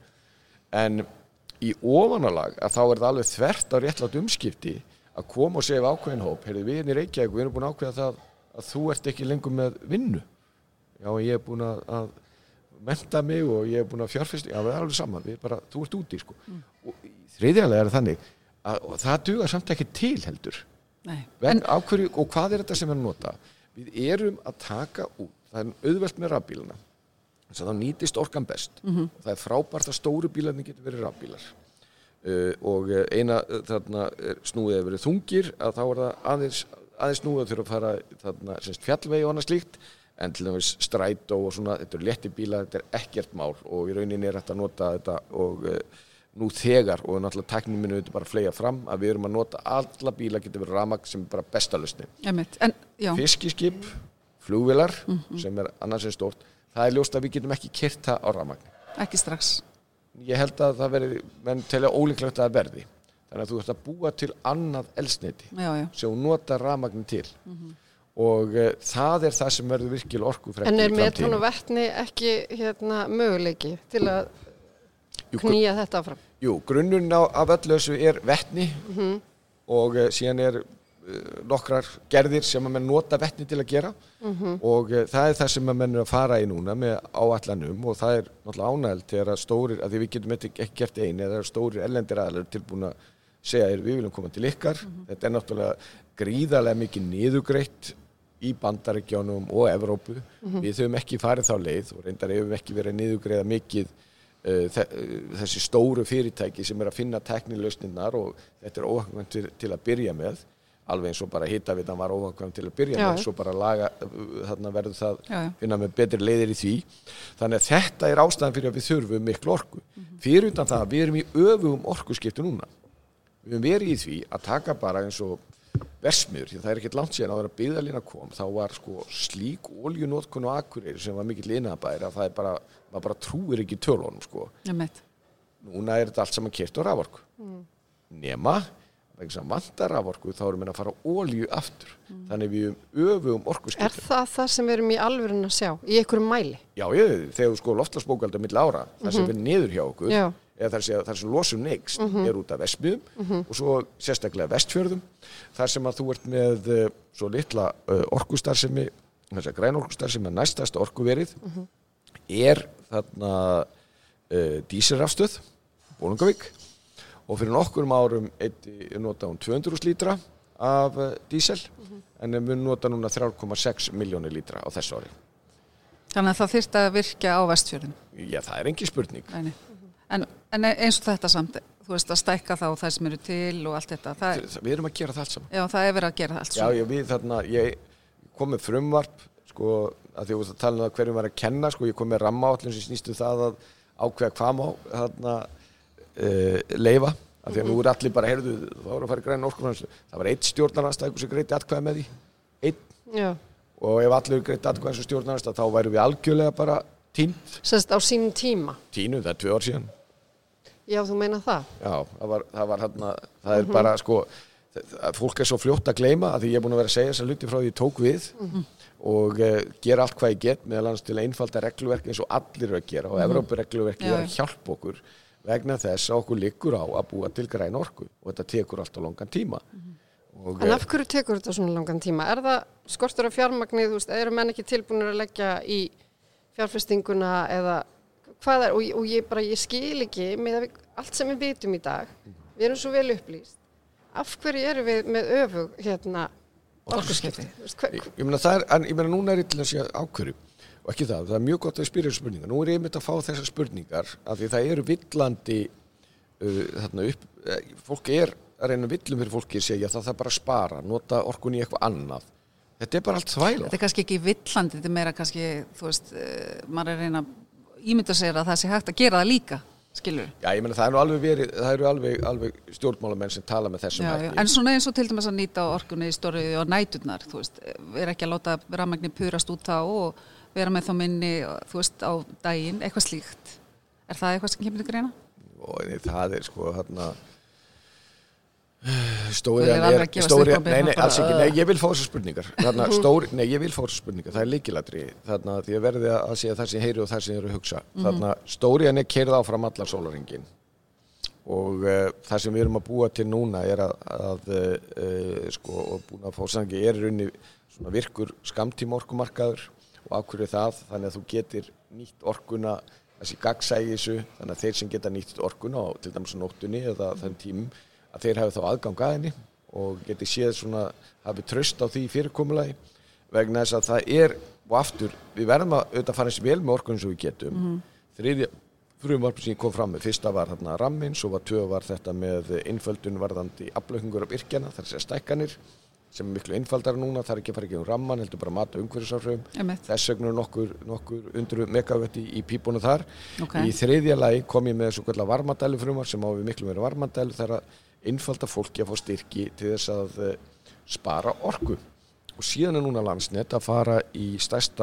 En í ofanalag að þá er það alveg þvert á réttlátt umskipti að koma og segja við ákveðin hóp, heyrðu við hérna í Reykjavík, við erum búin að ákveða það að þú ert ekki lengur með vinnu. Já, ég er búin að, að mennta mig og ég er búin að fjárfesta, já, við erum alveg saman, við bara, þú ert úti, sko. Mm. Og þriðjalega er það þannig að það dugar samt ekki til heldur. Nei. En ákveðu, og hvað er þetta sem er að nota? Við erum að taka út, það er auðvelt með rafbílana. Þannig að það nýtist orkan best. Mm-hmm. Og það er frábært að stóru bílarnir getur verið rafbílar. Uh, og eina uh, þarna er snúið að verið þungir, að þá er það aðeins, aðeins snúið að þurfa að fara þarna, semst, fjallvegi og annað slíkt, en til dæmis strætó og svona, þetta eru léttir bílar, þetta er ekkert mál og í rauninni er þetta að nota þetta og uh, nú þegar og náttúrulega tæknin minn auðvitað bara að fleygja fram að við erum að nota alla bíla getur verið rafmagn sem er bara besta lausnin. Fiskiskip, flugvélar mm-hmm. sem er annars en stórt. Það er ljóst að við getum ekki keyrt það á rafmagn. Ekki strax. Ég held að það verði, menn telja ólíklegt að það verði. Þannig að þú ert að búa til annað eldsneyti já, já. sem þú nota rafmagnin til. Mm-hmm. Og uh, það er það sem verður virkilega orkufrekt í framtíðinni. En er metan og vetni ekki hérna, möguleiki til að jú, knýja þetta áfram? Jú, grunnurinn á, af öllu þessu er vetni mm-hmm. og uh, síðan er nokkrar gerðir sem að menn nota vetni til að gera mm-hmm. og uh, það er það sem að menn er að fara í núna með áætlanum og það er náttúrulega ánægilegt þegar að stórir, að því við getum ekki gert einu eða stórir erlendir aðilar tilbúin að segja að við viljum koma til ykkar mm-hmm. þetta er náttúrulega gríðarlega mikið niðurgreitt í Bandaríkjunum og Evrópu mm-hmm. við höfum ekki farið þá leið og reyndar hefum ekki verið að niðurgreiða mikið uh, þessi stóru fyrirtæki sem er að finna tæknilausnirnar og þetta er óhagkvæmt til, til að byrja með alveg eins og bara hitavitan var óhagkvæm til að byrja já, með, svo bara laga, þarna verður það já, já. finna með betri leiðir í því. Þannig að þetta er ástæðan fyrir að við þurfum miklu orku. Mm-hmm. Fyrir undan það, við erum í öfugum orkuskipti núna. Við höfum verið í því að taka bara eins og versmiður, því það er ekkert langt síðan áður að byggðalína kom, þá var sko slík oljunótkun á Akureyri sem var mikill iðnaðarbær að það er bara, maður bara trúir ekki tölunum sko. Núna er þetta allt saman keyrt á raforku. Mm. Nema vegna sem vantar raforku þá erum við að fara olíu aftur. Mm. Þannig við um öfugum orkuskiptum. Er það það sem við erum í alvörun að sjá í einhverjum mæli? Já, ég, þegar sko loftslagsbókhald á milli ára, mm-hmm. það sem við niður hjá okkur, já. eða þar sem, þar sem losum neykst mm-hmm. er út af vestmiðum mm-hmm. og svo sérstaklega vestfjörðum, þar sem að þú ert með uh, svo litla uh, orkustarfsemi, þess að græn orkustarfsemi að næstasta orkuverið mm-hmm. er þarna uh, dísilrafstöð, Bolungarvík. Og fyrir nokkurum árum nota hún tvö hundruð þúsund lítra af uh, dísel, mm-hmm. en við nota núna þrjú komma sex milljónir lítra á þessu ári. Þannig að það þyrfti að virka á Vestfjörðum? Já, það er engin spurning. Nei, nei. En, en eins og þetta samt, þú veist að stækka þá það sem eru til og allt þetta. Það er, við erum að gera það allt saman. Já, það er verið að gera það allt saman. Já, ég, við, þarna, ég kom með frumvarp, sko, að því að tala um það hverjum var að kenna, sko, ég kom með rammaáætlun sem snýstu það að ákveða hvað má, þarna, Uh, leifa, af því að nú er allir bara heyrðu, þá er að fara í græna orkuframleiðslu. Það var einn stjórnarandstæður sem greiddi atkvæði með því einn, já. Og ef allir greiddi atkvæði sem stjórnarandstæður þá værum við algjörlega bara tínt. Sest á sínum tíma? Tínu, það er tvö ár síðan. Já, þú meina það? Já, það var, það var hérna, það er mm-hmm. bara sko, að fólk er svo fljótt að gleyma að því ég er búin að vera að segja þessa hluti frá því ég tók við mm-hmm. og uh, gera allt hvað ég get meðal annars til að einfalda regluverk eins og allir eru að gera og mm-hmm. Evrópuregluverki er að hjálpa okkur vegna þess að okkur liggur á að búa til græna orku og þetta tekur alltaf langan tíma mm-hmm. og, En af hverju tekur þetta svona langan tíma? Er það skortur af fjármagni, þú veist, eru menn ekki tilbúinir að leggja í fjárfestinguna eða hvað er, og, og ég bara, ég skil ekki með allt sem við vitum í dag, við erum svo vel upplýst, af hverju erum við með öfug, hérna, orkuskipti? Ég, ég meina það er, en ég meina núna er ég til að segja ákverju, og ekki það, það er mjög gott að spyrja þessu spurningar, nú er ég einmitt að fá þessar spurningar, af því það eru villandi, uh, þarna upp, uh, fólk er að reyna villum fyrir fólki að segja það það bara að spara, nota orkunni í eitthvað annað. Þetta er bara allt þvæla. Þetta er kannski ekki villandi, þetta er meira kannski, þú veist, uh, maður er að reyna ímynda sér að það sé hægt að gera það líka, skilur. Já, ég meina það er nú alveg verið, það eru alveg, alveg stjórnmálamenn sem tala með þessum hætti. En svona eins og til dæmis að nýta orkunni í stóriði og næturnar, þú veist, vera ekki að láta rafmagni purast út þá og vera með þá minni, þú veist, á daginn, eitthvað slíkt. Er það eitthvað sem kemur til greina? Og það er sko þarna stóriðan er stóri, nei, nei, alls ekki, nei, ég vil fá þessar spurningar þarna, stóri, nei, ég vil fá þessar spurningar það er lykilatriði, þarna, því að verði að segja það sem ég heyri og það sem ég er að hugsa þarna, stóriðan er keyrð áfram allar sólarhringinn og uh, það sem við erum að búa til núna er að, að uh, sko, og búin að fá sangi er í rauninni svona virkur skammtíma orkumarkaður og af hverju það, þannig að þú getur nýtt orkuna, þessi gagnsæi þessu, þannig að þeir sem geta nýtt orkuna á til dæmis á nóttunni eða þann tímum að þeir hafi þá aðgang að henni og geti séð svona, hafi traust á því fyrirkomulagi vegna þess að það er, og aftur, við verðum að auðvitað fara eins vel með orkunum sem við getum. Mm-hmm. Þriðja frumvarp sem ég kom fram með, fyrsta var þarna ramminn, svo var tvö var þetta með einföldun varðandi aflaukningur af virkjana, það er sér stækkanir, sem er miklu einfaldara núna, það er ekki að fara ekki um ramman, heldur bara mat og umhverfisáhrifum. Þess vegna er nokkur, nokkur hundruð megawatt í, í pípunum þar. Okay. Í þriðja lagi kom ég með svo kallar varmadælu frumvarp sem á við miklu meira varmadælu þar að einfalda fólki að fá styrki til þess að uh, spara orku og síðan er núna Landsnet að fara í stærsta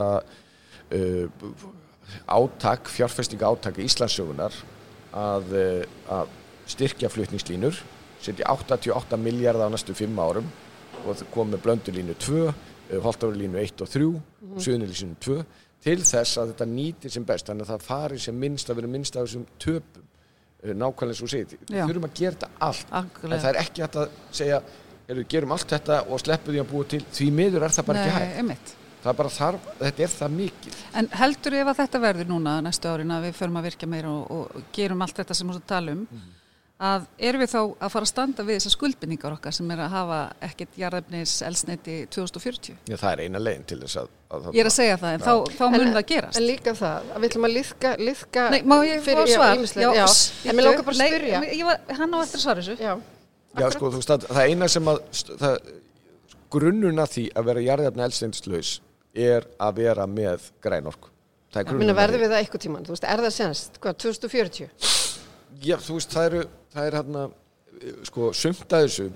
uh, átak, fjárfestinga átak í Íslandssögunar að, uh, að styrkja flutningslínur, setja áttatíu og átta milljarða á næstu fimm árum og kom með blöndulínu tvö, uh, Holtavörlínu eitt og þrjú, mm-hmm. Suðurnesjalínu tvö til þess að þetta nýtir sem best, þannig að það fari sem minnst að vera minnst af þessum töpum nákvæmlega svo segið, við þurfum að gera þetta allt Akkulega. En það er ekki hægt að segja við gerum allt þetta og sleppum því að búa til því miður er það bara Nei, ekki hægt einmitt. Það er bara þarf, þetta er það mikið En heldur ef að þetta verður núna næstu árin að við förum að virka meira og, og gerum allt þetta sem við tala um mm. að erum við þá að fara að standa við þessar skuldbindningar okkar sem er að hafa ekkert jarðefnis eldsneyti tvö þúsund fjörutíu Já, það er eina leiðin til þess að, að Ég er að segja það, en þá, þá mun það gerast En líka það, að við ætlum að liðka, liðka Nei, má ég fá svar? Já, já, en mér langar bara að spyrja Nei, ég var, hann á eftir að svara þessu Já, já sko, þú veist að það eina sem að það, grunnurinn að því að vera jarðefni eldsneytislaus er að vera með grænorku Það er grunnurinn verður við það eitthvað tíman, þú veist, er það senst, hvað, tvö þúsund fjörutíu Já, þú veist, það eru, það er hérna, sko, sumt að þessu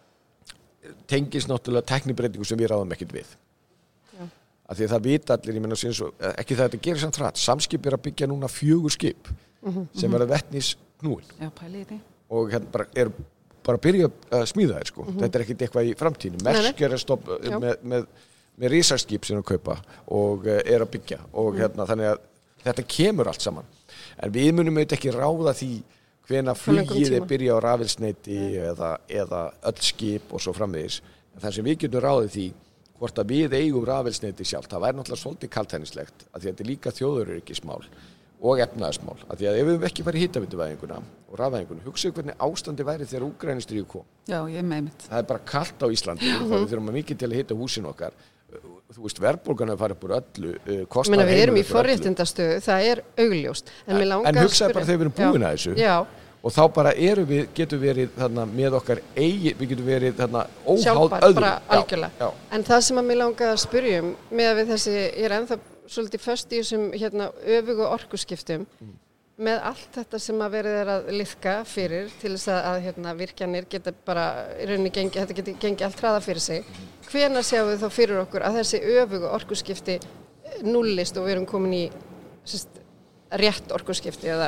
tengist náttúrulega teknibreytingu sem við ráðum ekkert við. Já. Af því að það vita allir, ég menna, síðan svo, ekki það að þetta gerir samt hratt, Samskip er að byggja núna fjögur skip mm-hmm. sem verða vetnis knúin. Já, pælið því. Og hérna bara, er bara að byrja að smíða þær, sko. Mm-hmm. Þetta er ekkert eitthvað í framtíðinu. Mersk er að stoppa með, með, með risaskip sem að kaupa og uh, er að byggja og mm. hérna, þannig að þetta kemur allt saman. En við munum auðvitað ekki ráða því hvena flugið er byrja á rafelsneyti eða, eða öll skip og svo framvegis. En það sem við getum ráðið því hvort að við eigum rafelsneyti sjálf, það væri náttúrulega svolítið kaldhæðnislegt að því að þetta er líka þjóðaröryggismál og efnahagsmál. Að því að ef við ekki farið hitaveituvæðinguna og rafvæðinguna, hugsaðu hvernig ástandi væri þegar Úkraínustríðið kom. Já, ég meint. Það er bara kalt á Íslandi og við þurfum mikið til að hita húsin okkar. Þú veist, verðbólgan að fara upp úr öllu uh, kostar heimur. Við erum í forréttindastöðu, það er augljóst. En, en, en hugsaðu bara þegar við erum búin að þessu. Já. Og þá bara erum við, getum verið þarna með okkar eigi, við getum verið þarna óháð Sjálfbært, öðrum. Bara algjörlega. Já, já. En það sem að mér langaði að spyrja um, með við þessi, ég er ennþá svolítið föst í þessum hérna, öfugu orkuskiptum, mm. með allt þetta sem að verið er að liðka fyrir til þess að, að hérna, virkjanir geta bara, í rauninni gengi, þetta geti gengi allt hraða fyrir sig. Mm. Hvenær sjáum við þá fyrir okkur að þessi öfugu orkuskipti núllist og við erum komin í sérst, rétt orkuskipti eða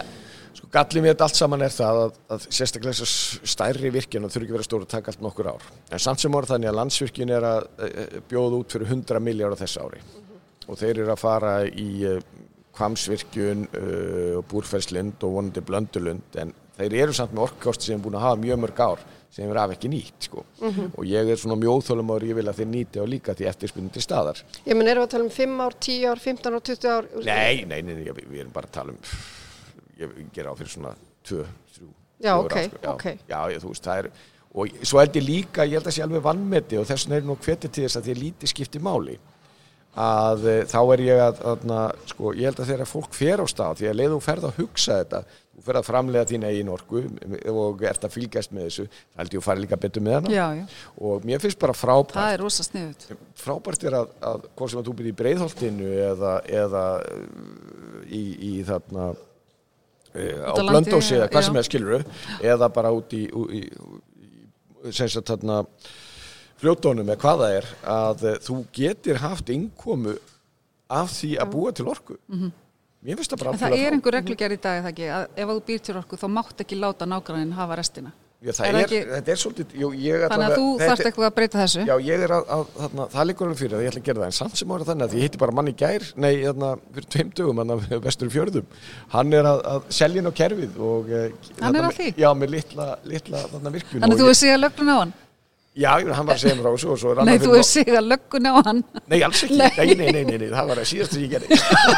Sko gallið með þetta allt saman er það að, að sérstaklega þessar stærri virkjun þurfi ekki verið stóra að taka allt nokkur ár. En samt sem orð þannig að Landsvirkjun er að e, bjóða út fyrir hundrað milljarða þessu ári. Mm-hmm. Og þeir eru að fara í e, Hvammsvirkjun uh, og Búrfellslund og vonandi Blöndulund, en þeir eru samt með orkukosti sem er búin að hafa mjög mörg ár sem er af ekki nýtt, sko. Mm-hmm. Og ég er svona mjóþólumaður, ég vil að þeir nýti á líka því eftirspurnin til staðar. Ég menn, erum við að tala um fimm ár, tíu ár, fimmtán ár, tuttugu ár? Nei, nei, nei, nei við, við erum bara að tala um, ég gera á fyrir svona tvö, þrjú, já, fjóra ok, ár, sko. Já, ok. Já, ég, þú veist, það er, og svo held ég líka, ég held að sé alveg vanmeti og þess vegna er nú hvetja til þess að því að lítið skipti máli. Að e, þá er ég að, að sko, ég held að þegar fólk fer á stað því að leið þú ferð að hugsa þetta, þú ferð að framlega þín eigin orku og ert að fylgjast með þessu, það held ég að fara líka betur með hana. Já, já. Og mér finnst bara frábært. Það er rosa sniðugt. Frábært er að, að hvort sem að þú byrði í Breiðholtinu eða, eða í, í þarna e, á Blönduósi eða hvað sem er skilurðu, eða bara út í, í, í sem sagt þarna fljótónum eða hvað það er að þú getur haft innkomu af því að búa til orku. Mm-hmm. Mér finnst það bara það er einhver reglugerð í dag, er það ekki, að ef þú býr til orku þá mátt ekki láta nágranninn hafa restina. Já, það er, er ekki... þetta er svolítið, jú, ég þannig að, að þú þarft eitthvað að breyta þessu. Já, ég er að, að þarna, það liggur alveg fyrir að ég ætla að gera það, en samt sem ára þannig að ég hitti bara mann í gær, nei, þarna, fyrir tveim dögum, hann af vestur í fjörðum, hann er að, að selja inn á kerfið og hann þarna, er að því? Já, með litla, litla þarna virkun. Þannig að þú hefur sigað löggun á hann? Já, hann var að segja mér á þessu og svo... Nei, þú hefur sigað löggun á hann? Nei, alls ekki, nei, nei, nei, nei, nei, það var að síðast sem ég gerði.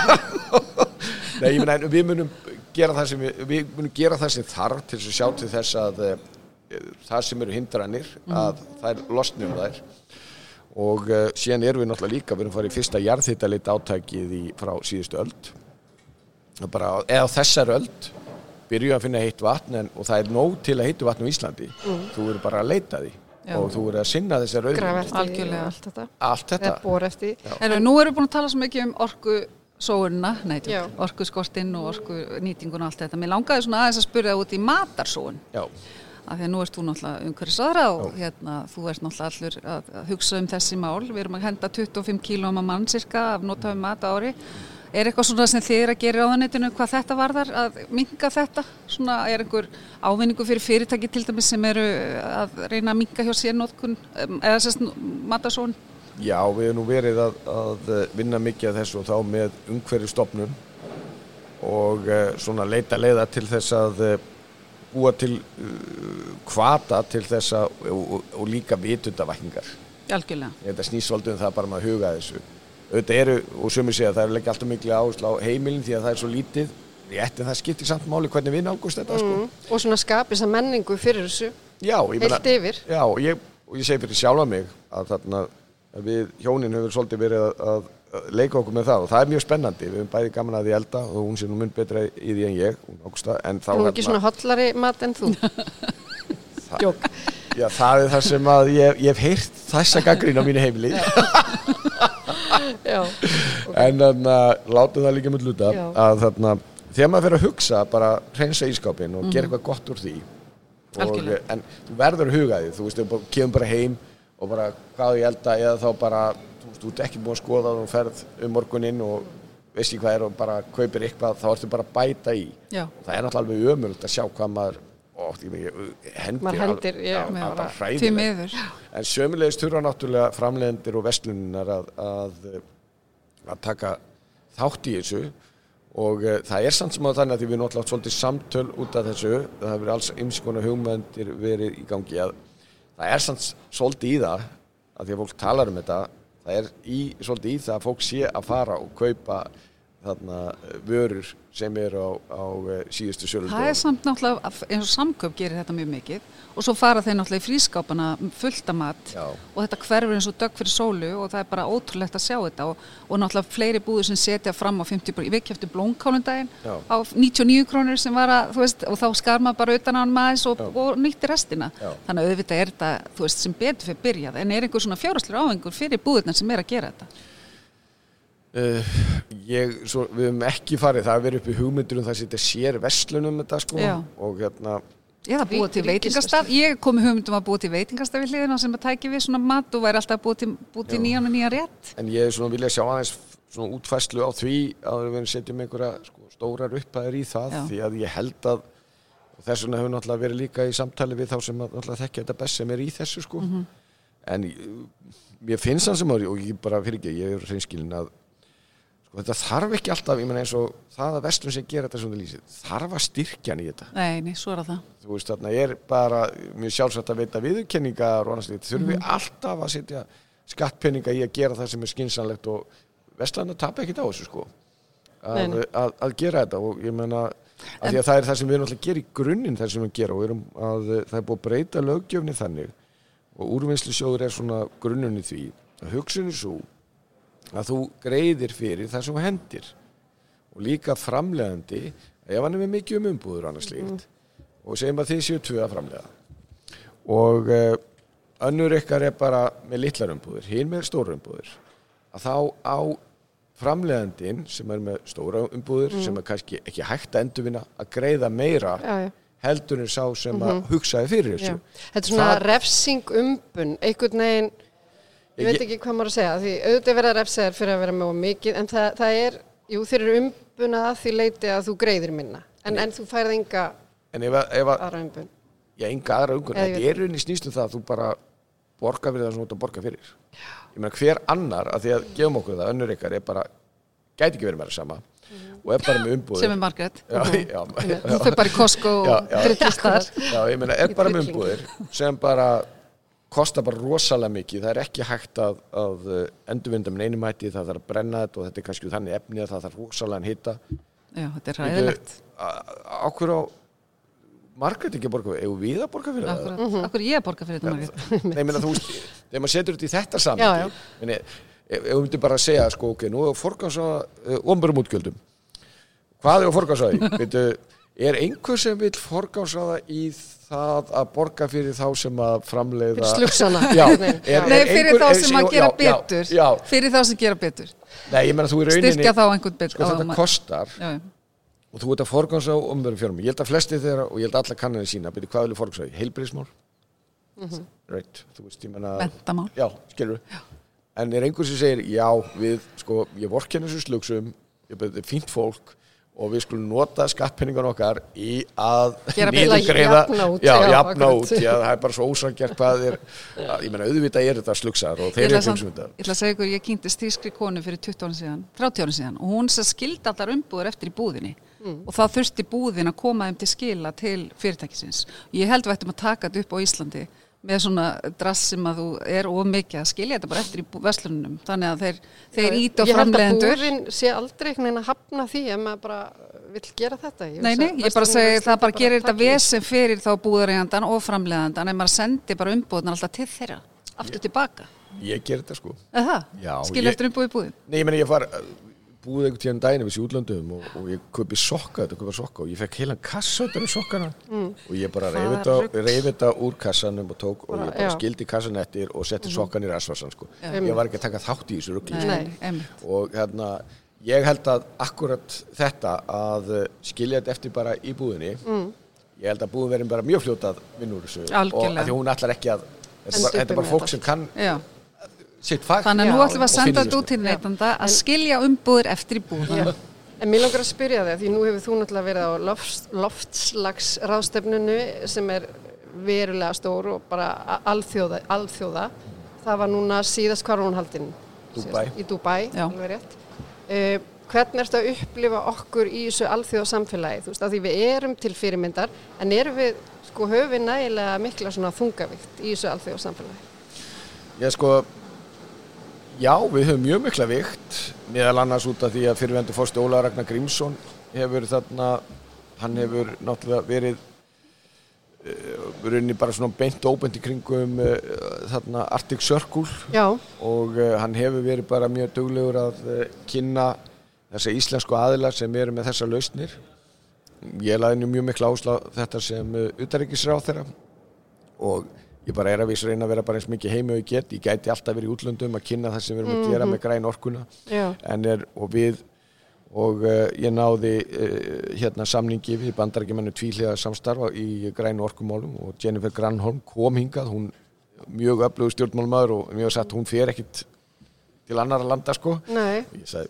Nei, ég meina, við munum gera það sem við, við munum gera það sem þarf til að sjá til þess að uh, það sem eru hindranir, mm. að það er losnum þær og uh, síðan erum við náttúrulega líka, við erum farið í fyrsta jarðhitaleit átækið í, frá síðustu öld bara, eða þessar öld byrjuð að finna heitt vatn en, og það er nóg til að heitu vatn á Íslandi, mm. þú verður bara að leita því. Já. Og þú verður að sinna þessar auðvitað. Algjörlega. Allt þetta. Allt þetta. Eða bor eftir. En nú erum við búin að tala svo mikið um orku sóunina, nei, orku skortinn og orku nýtingun og allt þetta. Mér langaði svona aðeins að spyrja út í matarsóun. Já. Af því að nú ert þú náttúrulega umhverfisráðherra og hérna, þú ert náttúrulega allur að, að hugsa um þessi mál. Við erum að henda tuttugu og fimm kílóum á mann cirka af nothæfum mat á ári. Er eitthvað svona sem þið er að gera í ráðuneytinu hvað þetta varðar, að minnka þetta? Svona, er einhver ávinningu fyrir fyrirtæki til dæmis sem eru að reyna að minnka hjá sér notkun, eða sérst matarsóun? Já, við erum nú verið að, að vinna mikið af þessu og þá með umhverfisstofnun og uh, svona leita leiða til þess að uh, búa til uh, hvata til þess að, og, og, og líka vitundavækningar. Algjörlega. Þetta snýst svolítið um það bara maður huga þessu. Auðvitað eru, og sumir segja að það er ekki alltaf miklu áherslu á heimilin því að það er svo lítið rétt en það skiptir samt máli hvernig við nálgumst þetta mm. sko. Og svona skapir þessa menningu fyrir þessu já, heilt yfir. Já, og ég, og ég segi fyrir sjálfa mig að þarna að við hjónin höfum svolítið verið að, að, að leika okkur með það og það er mjög spennandi. Við höfum bæði gaman að því elda og hún sé nú mun betra í því en ég, hún Ágústa, en þá Þú er ekki svona hollari mat en þú? Jók. Já, það er það sem að ég, ég hef heyrt þessa gagnrýni á mínu heimili. Já, okay. En þannig að láta það líka með hluta að þarna, þegar maður fyrir að hugsa bara hreinsa ískápinn og mm. gera eitthvað gott úr því og, en þú verður að huga því, þú veist, þú kemur bara heim og bara hvað ég elda eða þá bara, þú veist, þú ert ekki búin að skoða og ferð um morguninn og veist ekki hvað er og bara kaupir eitthvað, þá ertu bara að bæta í. Já. Og það er náttúrulega alveg ömurlegt að sjá hvað maður Ó, hendir, maður hendir, já, al, al, al, hræðileg. En sömulegist þurfa náttúrulega framleiðendur og verslunar að, að, að taka þátt í þessu og uh, það er samt sem að þannig að við náttúrulega svolítið samtöl út af þessu, það hefur alls ýmskona hugmyndir verið í gangi að það er samt svolítið í það að því að fólk talar um þetta, það er í, svolítið í það að fólk sé að fara og kaupa þarna vörur sem eru á, á síðustu söludögum. Það er samt náttúrulega, eins og Samkaup gerir þetta mjög mikið og svo fara þeir náttúrulega í frískápana fullt af mat Já. Og þetta hverfur eins og dögg fyrir sólu og það er bara ótrúlegt að sjá þetta og, og náttúrulega fleiri búður sem setja fram á fimmtíu prósent, við keyptum blómkálundaginn á níutíu og níu krónur sem var að, þú veist, og þá skar maður bara utan á hann maður og, og nýtti restina. Já. Þannig að auðvitað er þetta, þú veist, sem betur fyrir byrjað, en er einhver svona fjárhagslegur ávinningur fyrir búðirnar sem er að gera þetta? Uh, ég, svo, við höfum ekki farið, það hefur verið upp í hugmyndur um það að setja sér verslunum þetta sko Já. Og hérna Ég það búið til veitingastaf, ég kom með hugmyndum að búið til veitingastaf í hliðina sem að tæki við svona mat og væri alltaf búið til, búið til nýjan og nýjan rétt. En ég er svona vilja sjá aðeins svona útfæslu á því að við setjum einhverja sko, stórar upphæðir í það. Já. Því að ég held að og þess vegna hefur náttúrulega verið líka í samtali við þá sem náttúrulega þekkja þetta best sem er í þessu sko. Mm-hmm. En mér finnst hann sem ári og ég bara fyrir ekki, ég er hreinskilinn að sko, þetta þarf ekki alltaf, ég meina eins og það að vestlun sem gera þetta svona lýsið, þarf að styrkja hann í þetta. Nei, nei, svo er það. Þú veist, þarna er bara mjög sjálfsagt að veita viðurkenningar og annars líkt. Þurfum við mm-hmm. alltaf að setja skattpeninga í að gera það sem er skynsamlegt og vestlarna tapa ekkert á þessu sko. Að, að, að gera þetta og ég meina að því að það er það sem við erum alltaf að gera í grunninn þar sem við gera og erum að það er búið að breyta löggjöfni þannig og úrvinnslusjóður er svona grunninn í því að hugsunin svo að þú greiðir fyrir það sem þú hendir og líka framleiðandi ef hann er með mikið um umbúður annars líkt mm. og segjum að þið séu tvö að framleiða og uh, önnur ykkar er bara með litlar umbúður, hinn með stóra umbúður að þá á framleiðandinn sem er með stóra umbúður mm. sem er kannski ekki hægt að endurvinna að greiða meira já, já. heldur en sá sem mm-hmm. að hugsaði fyrir þessu. Já. Þetta er svona það... refsing umbun, einhvern veginn, ég veit ekki hvað maður að segja, því auðvitað verða refsaðir fyrir að vera með mikið, en það, það er, jú þeir eru umbuna að því leiti að þú greiðir minna, en, en þú færð enga en ef, ef, aðra umbun. Já, enga aðra umbun, þetta er rauninni snýst um það að þú bara borgar fyrir það sem þú ert að borga fyrir. Já. Ég meina hver annar að því að gefum okkur það önnur ykkar er bara gæti ekki verið meira sama mm. og er bara með umbúðir sem er Margrét já, já, já, þú fyrir bara í Costco og drillstar já, ég meina er bara með umbúðir sem bara kostar bara rosalega mikið það er ekki hægt að, að endurvinda með einum hætti það þarf að brenna þetta og þetta er kannski þannig efni að það þarf rosalega hita já, þetta er ræðilegt ákveður á Margrét ekki að borga fyrir, eða við að borga fyrir það? Akkur, akkur ég að borga fyrir þetta, Margrét? Nei, menna, þú veist, þegar maður setur þetta í þetta saman, menni, ef við myndum bara að segja, sko, ok, nú er forgangsraða uh, opinberum útgjöldum. Hvað er að forgangsraða í? Veitu, er einhver sem vil forgangsraða í það að borga fyrir þá sem að framleiða... Fyrir slugsana. Já. Er, er Nei, fyrir einhver, þá sem er, að gera já, betur. Já, já. Fyrir þá sem gera betur. Nei, ég menna, þú í rauninni... Styrkja þá einhvern betur. Sko, þetta kostar... Já, já. Og þú ert að forgangsraða á opinberum fjármálum. Ég held að flesti þeirra og ég held að alla kannanir sína byrju hvað vilja forgangsraða í? Heilbrigðismál? Mm-hmm. Right. Þú veist, ég menna... Menntamál. Já, skilur við. En er einhver sem segir, já, við, sko, ég vorkenni þessu slugsum, ég byrju, þetta er fínt fólk og við skulum nota skattpenningan okkar í að niðurgreiða, já, jafna út, já, það er bara svo ósanngjarnt hvað er, ég meina, auðvitað er þetta slugsar og þeir eru hugsa um þetta. Ég ætla að segja ykkur, ég kynntist þýskri konu fyrir tuttugu árum síðan, þrjátíu árum síðan og hún skildi allar umbúðir eftir í búðinni mm. og þá þurfti búðin að koma þeim til skila til fyrirtækisins. Ég held við ættum að taka þetta upp á Íslandi með svona drass sem að þú er of mikið að skilja þetta bara eftir í verslunum þannig að þeir, þeir ít á framleiðendur. Ég held að búðin sé aldrei einhvern veginn að hafna því ef maður bara vill gera þetta. Ég nei, nei, ég bara segi það bara gerir þetta vesen fyrir þá búðareigandan og framleiðandan en maður sendi bara umbúðunar alltaf til þeirra, aftur tilbaka. Ég ger þetta sko. Eða það? Skilja eftir umbúð í búðin? Nei, ég meni ég far búið einhvern tíðan daginn við útlöndum og, og ég kaupi sokka, þetta kaupa sokka og ég fekk heilan kassa utan um sokkana mm. og ég bara reyfi þetta úr kassanum og tók og ég bara já. skildi kassan eftir og setti mm. sokkan í rasvarsan sko. Ég var ekki að taka þátt í þessu rugli sko. Og hérna ég held að akkurat þetta að skilja þetta eftir bara í búðinni mm. ég held að búðin verðin bara mjög fljótað vinnur þessu og að því hún ætlar ekki að þetta er bara fólk sem kann já. sitt fag. Þannig að nú ætlum við að senda þetta út til neytanda að skilja umbúðir eftir í búðina. En mér langar að spyrja þig, því nú hefur þú náttúrulega verið á loft, loftslagsráðstefnunu sem er verulega stór og bara alþjóða, alþjóða. Það var núna síðast hvar hún haldin? Dubai. Í Dubai, alveg rétt. Uh, hvernig ertu að upplifa okkur í þessu alþjóða samfélagi? Þú veist, að því við erum til fyrirmyndar, en erum við, sko, höfum við nægilega mikla svona þungavíkt í þessu alþjóða samfélagi? Ég sko, já, við höfum mjög mikla vikt, meðal annars út af því að fyrrverandi forstjóri Ólafur Ragnar Grímsson hefur þarna, hann hefur náttúrulega verið uh, runni bara svona beint og óbeint í kringum uh, þarna Arctic Circle já. og uh, hann hefur verið bara mjög duglegur að uh, kynna þessa íslensku aðilar sem eru með þessar lausnir. Ég lagði mjög mikla áherslu á þetta sem uh, utanríkisráðherra og ég bara er að vísa reyna að vera bara eins mikið heimi og ég get. Ég gæti alltaf verið í útlöndum að kynna það sem við erum að gera með græn orkuna. En er, og við, og uh, ég náði uh, hérna samningi við Bandaríkjamennu tvíhliða samstarfa í grænu orkumálum og Jennifer Granholm kom hingað, hún mjög öflugur stjórnmálmaður og mjög sagt hún fer ekkit til annara landa sko. Nei. Ég sagði,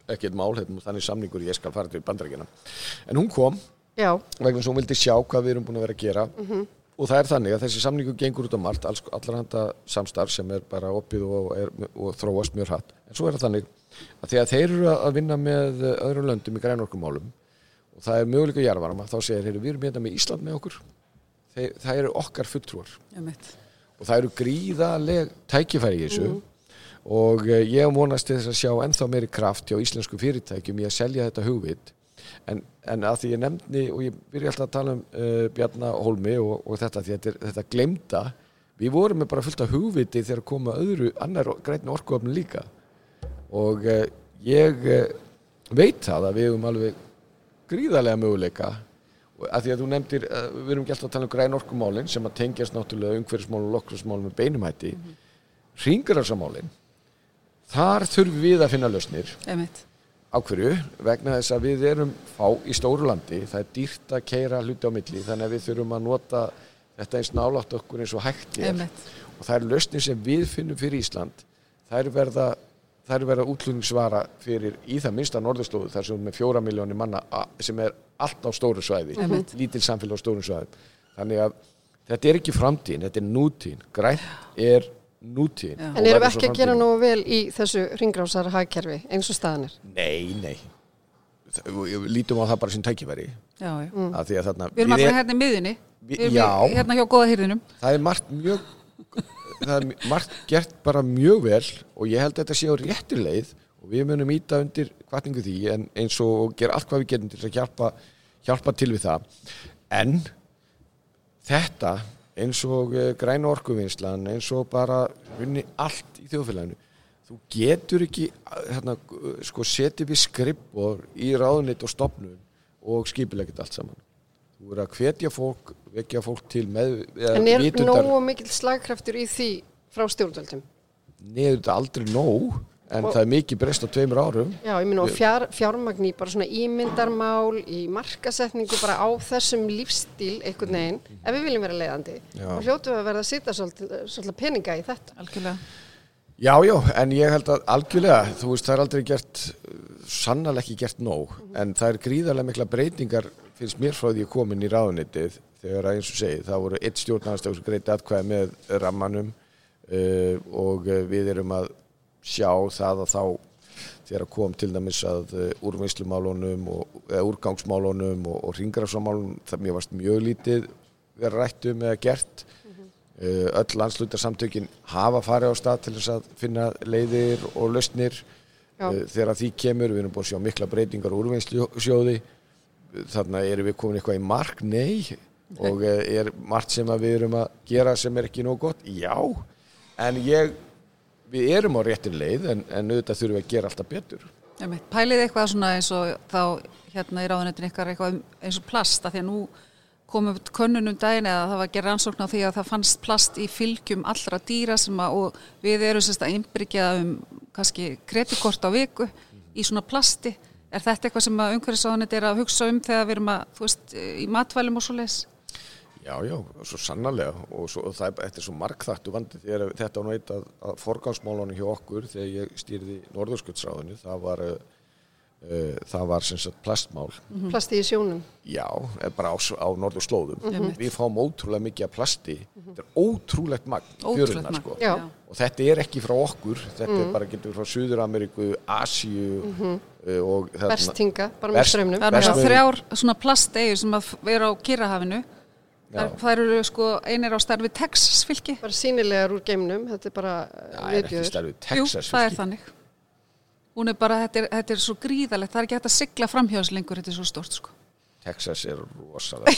ekkert mál, þannig samningur ég skal fara til Bandaríkjanna. En hún kom, Já. vegna þess að hún vildi sjá hvað við erum búin að vera að gera Mhm. og það er þannig að þessi samningur gengur út á margt, alls, allar handa samstarf sem er bara opið og, er, og þróast mjög hratt. En svo er það þannig að þegar þeir eru að vinna með öðrum löndum í grænorkumálum og það er möguleika jarðvarma, þá segir þeir, við erum hérna með Ísland með okkur, þeir, það eru okkar fulltrúar og það eru gríðaleg tækifæri í þessu og ég vonast til þess að sjá ennþá meiri kraft hjá íslensku fyrirtækjum í að selja þetta hugvit. En, en að því ég nefndi og ég byrja alltaf að tala um uh, Bjarna Hólmi og, og þetta því þetta, þetta glemda, við vorum með bara fullt af hugviti þegar koma öðru annar grænni orkuöfnum líka og uh, ég uh, veit það að við höfum alveg gríðarlega möguleika og að því að þú nefndir, uh, við erum ekki alltaf að tala um græn orkumálin sem að tengjast náttúrulega umhverfismálum og loftslagsmálum með beinum hætti, mm-hmm. hringrásarmálin, þar þurfum við að finna lausnir. Einmitt. Á hverju? Vegna þess að við erum fá í stóru landi, það er dýrt að keyra hluti á milli, þannig að við þurfum að nota þetta eins nálægt okkur eins og hægt er. Einmitt. Og það er lausnir sem við finnum fyrir Ísland, það er verða, það er verða útflutningsvara fyrir í það minnsta norðurslóðu, þar sem með fjóra milljónir manna sem er allt á stóru svæði, Einmitt. lítil samfélag á stóru svæði. Þannig að þetta er ekki framtíðin, þetta er nútíðin, grænt er nútíðin. En erum við ekki að gera nógu vel í þessu hringrásar hagkerfi eins og staðan er? Nei, nei. Við lítum á það bara sem tækifæri. Já, já. Mm. Að því að þarna, Við erum alltaf hérna í miðjunni. Vi, Við erum já. í- hérna hjá góða hirðinum. Það er margt mjög, það er margt gert bara mjög vel og ég held að þetta sé á réttir leið og við munum íta undir hvatningu því en eins og gera allt hvað við getum til að hjálpa, hjálpa til við það. En þetta eins og græna orkuvinnslan, eins og bara unni allt í þjóðfélaginu. Þú getur ekki hérna, sko, setið við skrifbor í ráðuneyt og stofnun og skipuleggja allt saman. Þú verður að hvetja fólk, vekja fólk til með En er vitundar. nógu mikill slagkraftur í því frá stjórnvöldum? Neður þetta aldrei nóg, en Og- það er mikið breyst á tveimur árum. Já, ég minna á fjár, fjármagn í bara svona ímyndarmál, í markasetningu bara á þessum lífstíl einhvern veginn, ef við viljum vera leiðandi. Já. Og hljótum við að verða að sitja svolítið, svolítið peninga í þetta. Algjörlega. Já, já, en ég held að algjörlega, þú veist, það er aldrei gert, sannarlega ekki gert nóg, en það er gríðarlega mikla breytingar, finnst mér frá því að komin í ráðuneytið, þegar að eins og segið, það voru eitt stjórnarstafur sem greiddi atkvæði með rammanum uh, og uh, við erum að sjá það að þá þegar kom til dæmis að uh, úrvinnslumálunum og eða úrgangsmálunum og, og hringrásarmálunum, það mér varst mjög lítið vera rætt um eða gert. Uh, öll landshlutasamtökin hafa farið á stað til þess að finna leiðir og lausnir Já. uh, þegar því kemur, við erum búin að sjá mikla breytingar á úrvinnslusjóði, þarna erum við komin eitthvað í mark, nei, og uh, er margt sem að við erum að gera sem er ekki nóg gott, já, en ég, við erum á réttin leið en, en auðvitað þurfum við að gera alltaf betur. Einmitt. Pælið eitthvað svona eins og þá hérna í ráðuneytinu ykkar eitthvað um- eins og plast, af því að nú komum við könnunum daginn eða það var að gera rannsókn á því að það fannst plast í fylgjum allra dýra sem að, og við erum sérst að innbryggja um kannski kreditkort á viku í svona plasti. Er þetta eitthvað sem að umhverfisráðuneytið er að hugsa um þegar við erum að, þú veist, í matvælum og svoleiðis? Já, já, svo sannarlega og, svo, og það er, þetta er svo margþættu vandi þegar þetta var nú eitt að, að forgangsmálunum hjá okkur þegar ég stýrði Norðurskautsráðinu, það var uh, það var sem sagt plastmál. Mm-hmm. Plasti í sjónum. Já, bara á, á norðurslóðum. Mm-hmm. Við fáum ótrúlega mikið af plasti. Mm-hmm. Þetta er ótrúlegt magn, fjörurnar, sko. Já. Og þetta er ekki frá okkur, þetta mm. er bara getur frá Suður-Ameríku, Asíu mm-hmm. uh, og þarna. Bestinga, bara með strömmnum. Það eru Vestmannaeyjum. þrjár svona plasteyjur sem að vera á Kyrrahafinu. Það, það eru sko einir á starfi Texas fylki. Bara sýnilegar úr geimnum, þetta er bara Það er ekki starfið Texas. Jú, það er þannig. Hún er bara, þetta er, þetta er svo gríðalegt, það er ekki hægt að sigla framhjóðs lengur, þetta er svo stórt sko. Texas er rosalega.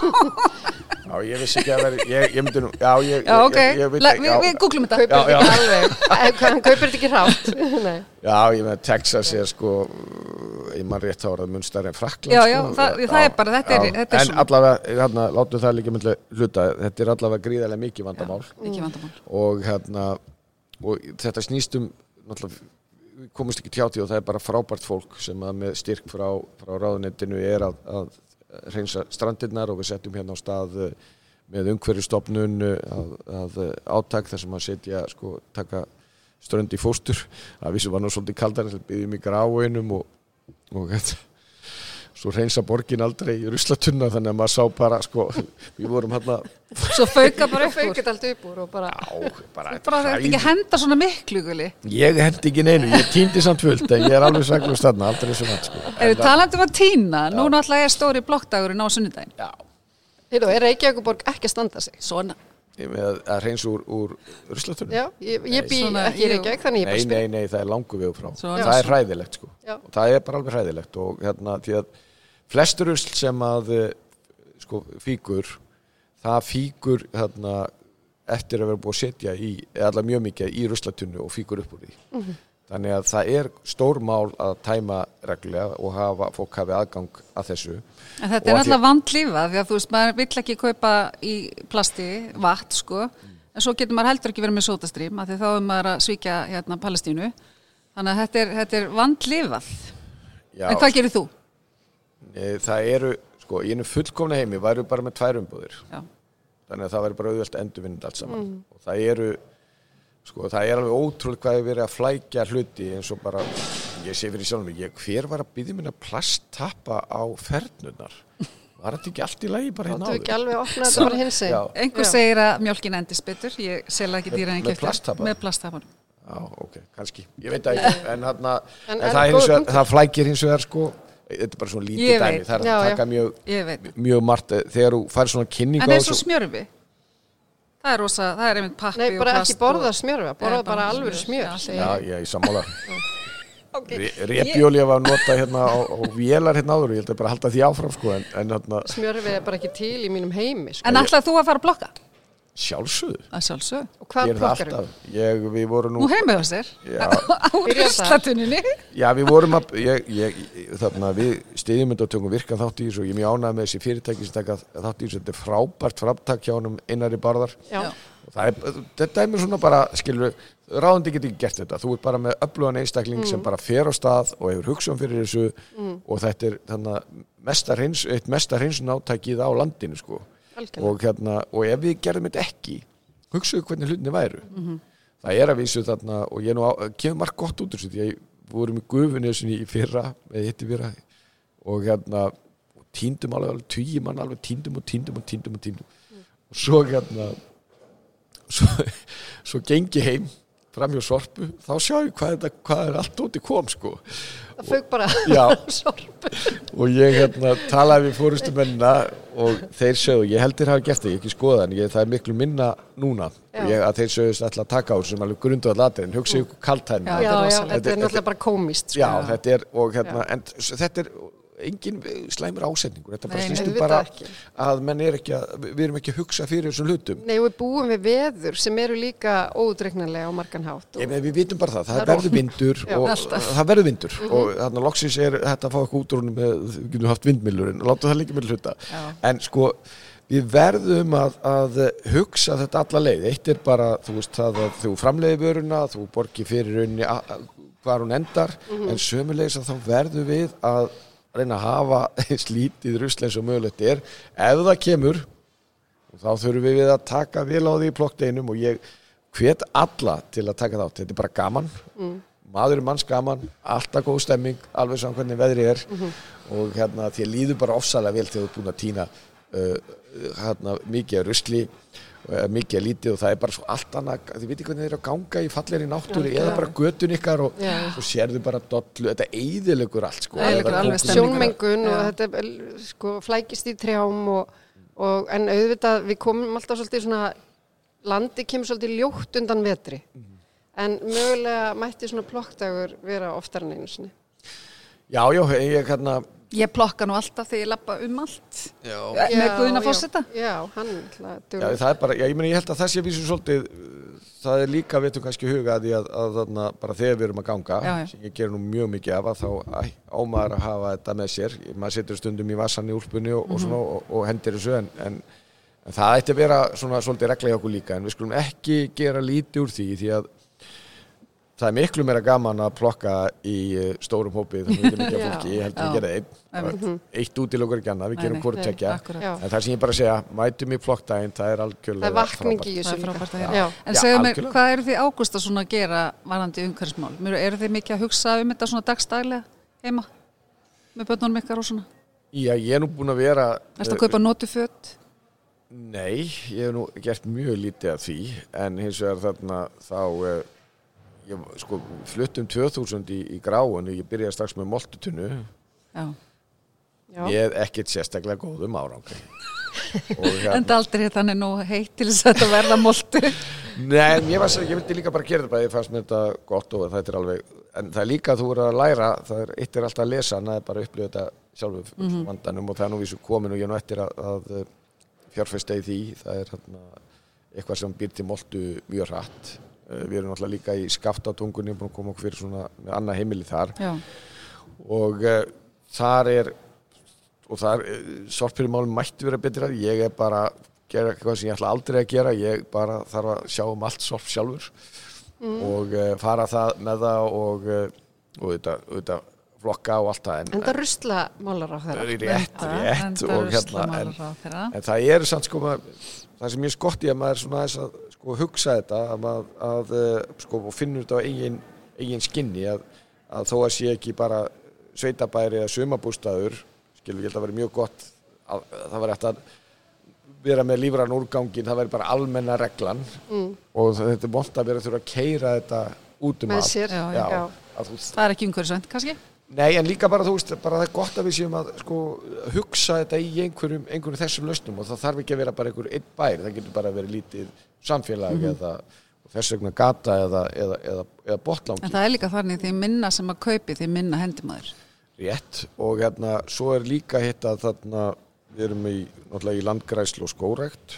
Já! Já, ég vissi ekki að vera, ég, ég myndi nú, já, ég, Já, ok, ég, ég, ég veit Le, ekki, við, já. við googlum þetta. Kaupir þetta ekki alveg. Hann kaupir þetta ekki hrátt. Nei. Já, ég með Texas er sko, ég man rétt þá er það mun stærri en Frakkland. Já, já, sko. það, það er bara, þetta er, Já, þetta er en svona. allavega, hérna, látum það líka myndlega hluta, þetta er allavega gríðarlega mikið vandamál. Já, ekki vandamál. Og hérna, og þetta snýst um, náttúrulega, við komumst ekki tjátt í og það er bara frábært fólk sem að með styrk frá, frá ráðuneytinu er að, að hreinsa strandirnar og við setjum hérna á stað með umhverfisstofnun að, að átak þar sem að setja, sko, taka strönd í fóstur, að vissu var nú svolítið kaldar en byggðum í gráinum og, og þetta svo reynsa borgin aldrei í ruslatunna þannig að maður sá bara, sko, við vorum hérna Svo fauka bara upp úr. Faukit allt upp úr og bara Já, bara Bara þetta ekki henda svona miklu, Gulli. Ég hendi ekki neinu, ég týndi samt fullt en ég er alveg saklaus þarna, aldrei sem hann, sko. Ef við talandi um að týna, nú náttúrulega er stóri blokkdagurinn á sunnudaginn. Já, Heyrðu, er Reykjavíkurborg ekki að standa sig? Svona. ég með að, að reynsa úr, úr ruslatunna. Já, ég, ég bý Svona, ekki í jú. Reykjavík, þannig ég bara Nei, spyr. nei, nei, það er langu vegu frá. Svona. Það er hræðilegt, sko. Já. Og það er bara alveg hræðilegt og hérna, því að flestur rusl sem að eh, sko, fíkur, það fíkur hérna, eftir að vera búið að setja í, eða allavega mjög mikið í ruslatunnu og fíkur upp úr því. Mhm. Þannig að það er stór mál að tæma reglulega og hafa, fólk hafi aðgang að þessu. En þetta Og er að alltaf vandlífa því að þú veist, maður vill ekki kaupa í plasti, vatn, sko, en svo getur maður heldur ekki verið með sótastrím, af því þá er maður að svíkja hérna Palestínu. Þannig að þetta er, þetta er vandlífað. Já, En hvað gerir þú? eh, það eru, sko, í einu fullkomna heimi væru bara með tvær umbúðir. Já. Þannig að það væri bara auðvelt endurvinnandi allt saman. Og það eru, sko, það er alveg ótrúlega hvað er verið að flækja hluti eins og bara, ég sé fyrir sjálfum mig, ég, hver var að byggja minna plasttappa á fernunar? Var þetta ekki allt í lagi bara hérna Þú áður? ekki alveg að opna þetta bara hins Já. Einhver segir að mjólkin endist betur, ég selja ekki dýra en Með keypta. plasttappa? Með plasttappa. Já, ok, kannski. Ég veit ekki, en þarna, En- en, en það, er hins góður vegar, punktur. það flækir hins vegar, sko, þetta er bara svona Ég lítið veit. dæmi, það er Já, að já. taka mjög, Ég veit. mjög margt, eh, þegar þú fær svona kynningu En á eins og þessu- smjörfi. Það er rosa, það er einmitt pappi Nei, og bara plast ekki borða og- smjörfa, borða Nei, bara bara alvöru smjör, smjör. já, segi Já, ég. ég er sammála. Okay. Repjólja var nota hérna á, á vélar hérna áður og ég held að bara halda því áfram, sko, en, en hérna, Smjörfi er bara ekki til í mínum heimi, sko. En ætlaði þú að fara að blokka? sjálfsögðu. Að sjálfsög. Og Ég hvað er það plokkar alltaf. Ég, við vorum nú, Nú heimið á sér. Já. Á Byrjar ruslatunninni. já, við vorum að, ég, ég, þarna, við stiðjum þetta og tökum virkan þátt í þessu og ég er mjög ánægð með þessi fyrirtæki sem taka þátt í þessu, þetta er frábært framtak hjá honum Einari Bárðar. Já. Og það er, þetta er mér svona bara, skilur, ráðandi getur ekki gert þetta. Þú ert bara með öflugan einstakling sem bara fer á stað og hefur hugsun fyrir þessu og þetta er þannig að mesta hreins, eitt mesta hreinsun átækið á landinu, sko. Algjörlega. Og, hérna, og ef við gerðum þetta ekki, hugsaðu hvernig hlutinni væru. Það er að vísu þarna, og ég nú á, kemur margt gott út úr þessu, því að við vorum í gufunni sinni í fyrra, eða hitti fyrra, og hérna, og tíndum alveg, alveg tíu mann, alveg tíndum og tíndum og tíndum og tíndum. Og svo hérna, svo, svo gengi heim, fram hjá Sorpu, þá sjáum við hvað, þetta, hvað er allt út í kom, sko. Það fauk bara Já. sorpu. Og ég hérna, talaði við fórustumennina og þeir sögðu, ég held þeir hafa gert það, ég hef ekki skoðað en ég, það er miklu minna núna Já. og ég, að þeir sögðust alltaf að taka á þessu sem alveg grundu all aðeins, hugsaðu ykkur kaltæðin. Já, Já, já, rosalegt. þetta er náttúrulega bara komist, sko. Já, þetta er, og hérna, en s- þetta er engin slæmur ásetningur, þetta bara Nei, snýstum auðvitað bara ekki. að menn er ekki að, við erum ekki að hugsa fyrir þessum hlutum. Nei, og við búum við veður sem eru líka óútreiknanlega á margan hátt. Ég Og, með við vitum bara það, það, Það er verður vindur Já, og alltaf. það verður vindur og þarna loksins er þetta að fá eitthvað út úr húnum með, við getum haft vindmillur en láta það líka með hluta. Já. En sko, við verðum að, að hugsa þetta alla leið. Eitt er bara, þú veist, það að þú framleiði vöruna, þú borgi fyrir rauninni a- a- hvar hún endar, en sömulegis að þá verðum við að reyna að hafa slítið rusl eins og mögulegt er. Ef það kemur, þá þurfum við að taka vel á því í plokkdeinum og ég hvet alla til að taka þátt. Þetta er bara gaman, maður er manns gaman, alltaf góð stemming, alveg saman hvernig veðri er og hérna því að líður bara ofsalega vel þegar þú ert búin að týna uh, hérna, mikið rusli, uh, mikið lítið og það er bara svo allt annað, þið veitir hvernig þið eru að ganga í fallegri náttúru Já, eða já. bara götun ykkar og Já. svo sérðu bara dollu, þetta eyðilegur allt sko. Eyðileggur Eða alveg kókos- stemminguna. sjónmengun og Já. þetta er, sko, flækist í trjám og, og en auðvitað við komum alltaf svolítið svona landi kemur svolítið ljótt undan vetri en mögulega mætti svona plokkdagur vera oftar en einu sinni. Já, já, ég hérna Ég plokka nú alltaf þegar ég lappa um allt. já. Eh, Með Guðna já, forseta. Já, hann ætla Já, duglur. það er bara, já, ég meni, ég held að það sé vísum svolítið, það er líka, veitum kannski huga að því að, að þarna, bara þegar við erum að ganga, Já, já. sem ég ger nú mjög mikið af, að þá æ, á maður að hafa þetta með sér, maður setur stundum í vassan í úlpunni og, og svona og, og hendir þessu, en, en, en það ætti að vera svona svolítið regla hjá okkur líka, en við skulum ekki gera lítið úr því, því að það er miklu meira gaman að plokka í uh, stórum hópi þannig að við erum ekki að fólki, ég heldur að gera einn Einmitt. eitt útilokur ekki annað, við Nei, gerum nei, hvort nei, tekja akkúrat. Já. en það sem ég bara að segja, mætum í plokkdaginn það er algjörlega Það er vakning í Það þessu er frábært að líka. heyra. Já. En Já, segðu mér, algjörlega. hvað eru þið Ágústa svona að gera varðandi umhverfismál? Mér- Eru þið mikið að hugsa um þetta svona dagstælega heima með börnunum ykkar og svona? Já, ég er nú búin að vera Ertu að kaupa notuföt? Nei, ég hef nú gert mjög lítið af því en hins vegar þarna þá uh, ég sko fluttum tvö þúsund í, í gráin og ég byrjaði strax með moltutunnu Já. Já. ég hef ekkert sérstaklega góðum árangri og En hérna, það aldrei þannig nú heitt til þess að þetta verða moltu. nei, en ég, var, ég vildi líka bara gera þetta bara, ég fannst mér þetta gott og þetta er alveg en það er líka að þú verður að læra það er, eitt er alltaf að lesa, en það er bara að upplifa þetta sjálfur mm -hmm. vandanum og það er nú vísu komin og ég er nú eftir að, að fjárfesta í því, það er hérna, eitthvað sem býr til moltu mjög hratt. Við erum náttúrulega líka í Skaftátungunni, búin að koma okkur fyrir svona með annað heimili þar Já. og uh, þar er og þar uh, sorphirðumálum mætti vera betra, ég er bara að gera eitthvað sem ég ætla aldrei að gera, ég bara þarf að sjá um allt sorp sjálfur mm. og uh, fara það með það og, uh, og þetta, þetta flokka og allt það en, En það rusla málar á þeirra. rétt, rétt og hérna en, en, en það er samt sko maður, það sem ég skott í að maður svona þess að sko hugsa þetta að maður að, sko, og finnur þetta á eigin, eigin skinni að, að þó að sé ekki bara sveitabæri eða sumabústaður skilur ég held að vera mjög gott að, að það var eftir að vera með lífrann úrgangin, það væri bara almenna reglan mm. og þetta er vont að vera að þurfa að keyra þetta út um Með allt sér, já, já. Já, að þú það er ekki umhverfisvænt kannski? Nei, en líka bara, þú veist, bara það er gott að við séum að sko, hugsa þetta í einhverjum, einhverjum þessum lausnum og það þarf ekki að vera bara einhver einn bær, það getur bara að vera lítið samfélag mm -hmm. eða þess vegna gata eða, eða, eða, eða botlangi. En það er líka þannig því minna sem að kaupi því minna hendimaður. Rétt, og hérna, svo er líka hitt að þarna, við erum í, náttúrulega í landgræðslu og skógrækt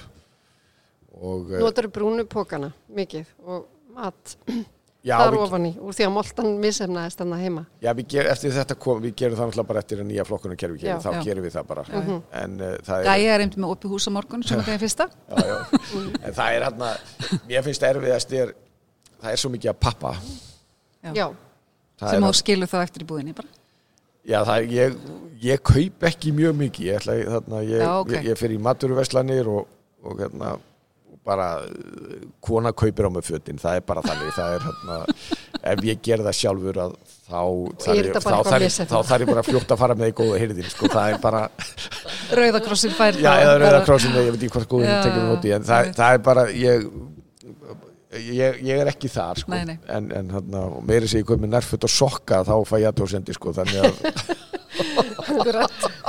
og Notar brúnu pókana mikið og mat já, þar við, ofan í, úr því að moltan misefnaðist þannig heima. Já, við ger, eftir þetta kom, við gerum það náttúrulega bara eftir að nýja flokkunarkerfi Já. hér, þá Já. gerum við það bara. Já, já. En uh, það er... Gæja er einmitt með opið hús á morgun sem er þegar fyrsta. Já, já. En það er hérna, mér finnst erfiðast er, það er svo mikið að pappa. Já. Já. Það Sem er á að- skilu þá eftir í búðinni bara. Já, það er, ég, ég kaup ekki mjög mikið, ég, ætla, þarna, ég, Já, ok. ég, ég fer í maturverslanir og, og hérna, og bara uh, kona kaupir á mig fötin, það er bara þannig, það er hérna, ef ég ger það sjálfur að þá þarf er ég, þetta þá bara eitthvað þarf ég, misheppnað. þá þarf ég bara fljótt að fara með í góða hirðin, sko, það er bara, Rauðakrossin fær já, þá eða bara- rauðakrossin, ég veit ekki hvort góðin Já, tekur móti, en það, einmitt. það er bara, ég, ég, ég er ekki þar, sko, Nei, nei. en, en hérna, og meiri sem ég kaup með nærföt og sokka, þá fæ ég aðtóðsendi, sko, þannig að, Akkurat.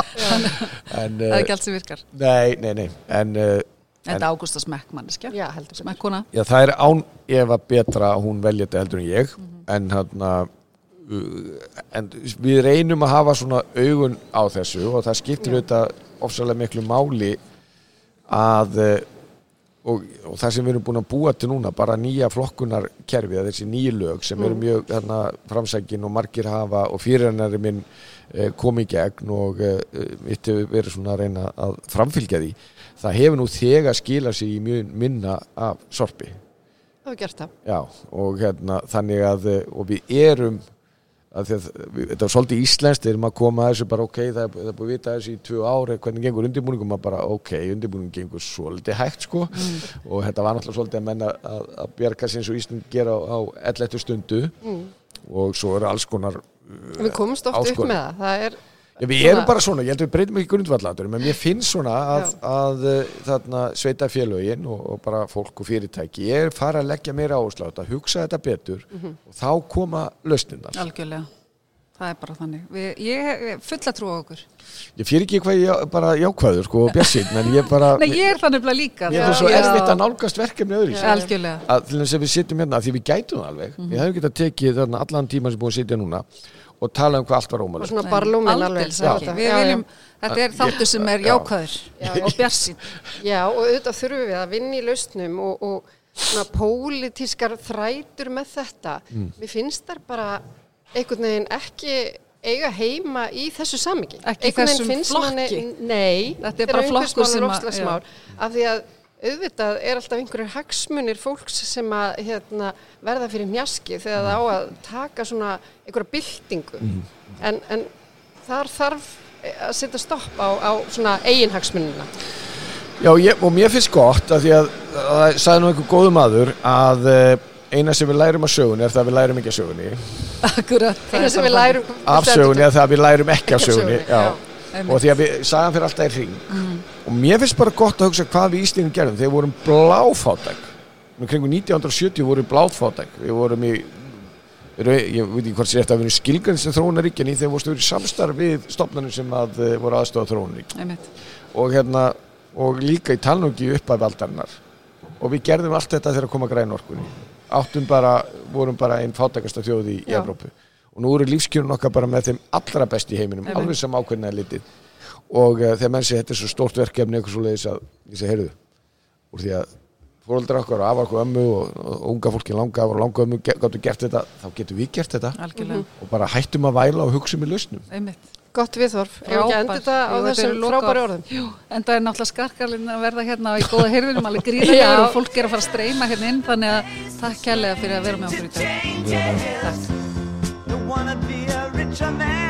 en, Það er ekki allt sem virkar. nei, nei, nei, en, uh, En þetta Ágústa smekk manneskja. Já, heldur. Smekkona. já, það er án efa betra að hún velja þetta heldur en ég, en hérna, uh, en við reynum að hafa svona augun á þessu og það skiptir auðvitað ofsalega miklu máli að, uh, og, og það sem við erum búin að búa til núna, bara nýja flokkunarkerfi, þessi nýju lög sem eru mjög hérna, framsækin og margir hafa og fyrirhennari minn uh, kom í gegn og uh, mitt hefur verið svona að reyna að framfylgja því. Það hefur nú þegar skilað sig í mjög minna af sorpi. Það var gert það. Já, og hérna, þannig að, og við erum, að að, við, þetta var svolítið íslenskt, þegar maður kom að þessu bara, ok, það er, það er búið að vita þessu í tvö ári, hvernig gengur undirbúningum, maður bara, ok, undirbúningum gengur svolítið hægt, sko, mm. og þetta var náttúrulega svolítið að menna að, að bjarga sig eins og Ísland gera á, á elleftu stundu mm. og svo eru alls konar uh, Við komumst oft upp með það. Það er Já, við erum bara svona, ég held að við breytum ekki grundvallaturum, en mér finnst svona að, að, að þarna sveitafélögin og, og bara fólk og fyrirtæki, ég er fara að leggja meira áherslu á þetta, hugsa þetta betur mm -hmm. og þá koma lausnirnar. Algjörlega. Það er bara þannig. Við, ég hef fulla trú á okkur. Ég fyrir ekki hvað ég bara jákvæður, sko, og bjassinn, en ég bara... Nei, ég er það nefnilega líka. Ég er svo Já. erfitt að nálgast verkefni öðru. Algjörlega. Að til þess að við sitjum hérna, því við gætum það alveg, mm -hmm. við hefum getað tekið þarna allan tíma sem búin að sitja núna og tala um hvað allt var og ómögulegt. svona barlúmin alveg. Aldeilis ekki. Við Já, já. viljum, þetta er þáttur sem er Já. jákvæður og bjarsinn. Já, og auðvitað þurfum við að vinna í lausnum og, og svona pólitískar þrætur með þetta. Mm. Mér finnst þær bara einhvern veginn ekki eiga heima í þessu samhengi. Ekki í Einhvern veginn þessum finnst flokki. manni- Nei, Þetta er bara flokkur sem að- umhverfismál og loftslagsmál, af því að auðvitað er alltaf einhverjir hagsmunir fólks sem að hérna, verða fyrir hnjaski þegar það á að taka svona einhverja byltingu mm. en, en þar þarf að setja stopp á, á svona eiginhagsmunina. Já, ég, og mér finnst gott að því að það sagði nú einhver góðu maður að eina sem við lærum af sögunni er það að við lærum ekki af sögunni. Akkurat. Eina sem við lærum af sögunni er það að við lærum ekki af sögunni. Já. Já. Og því að við sagan fyrir alltaf í hring. Mm. Og mér finnst bara gott að hugsa hvað við Íslendingar gerðum. Þegar við vorum bláfátæk. Nú kringum nítján hundruð og sjötíu vorum við bláfátæk. Við vorum í, ég veit ekki hvort sér eftir að við erum skilgrænst sem þróunarríkjan í þegar við vorum í samstarf við stofnanir sem að voru aðstoða þróunarríkjan. Og hérna og líka í talnungi upp af aldarinnar og við gerðum allt þetta þegar kom að græna orkunni áttum bara, vorum bara einn fátækasta þjóð í, í Evrópu og nú eru lífskjörun okkar bara með þeim allra best í heiminum Eim. alveg sem ákveðna er litið og uh, þegar menn sé þetta er svo stórt verkefni eitthvað svo leiðis að ég segi, heyrðu úr því að foreldrar okkar og afar okkur ömmu og, og unga fólki langa og langa ömmu gáttu gert þetta, þá getum við gert þetta Algjörlega. Og bara hættum að væla og hugsa um í lausnum. Einmitt. Gott viðhorf, ef ekki endur þetta á þessum frábæri orðum. Jú, en það er náttúrulega skarkalinn að verða hérna í góða hirðunum alveg gríðarlegur og fólk er að fara að streyma hérna inn, þannig að takk kærlega fyrir að vera með okkur í dag. Takk.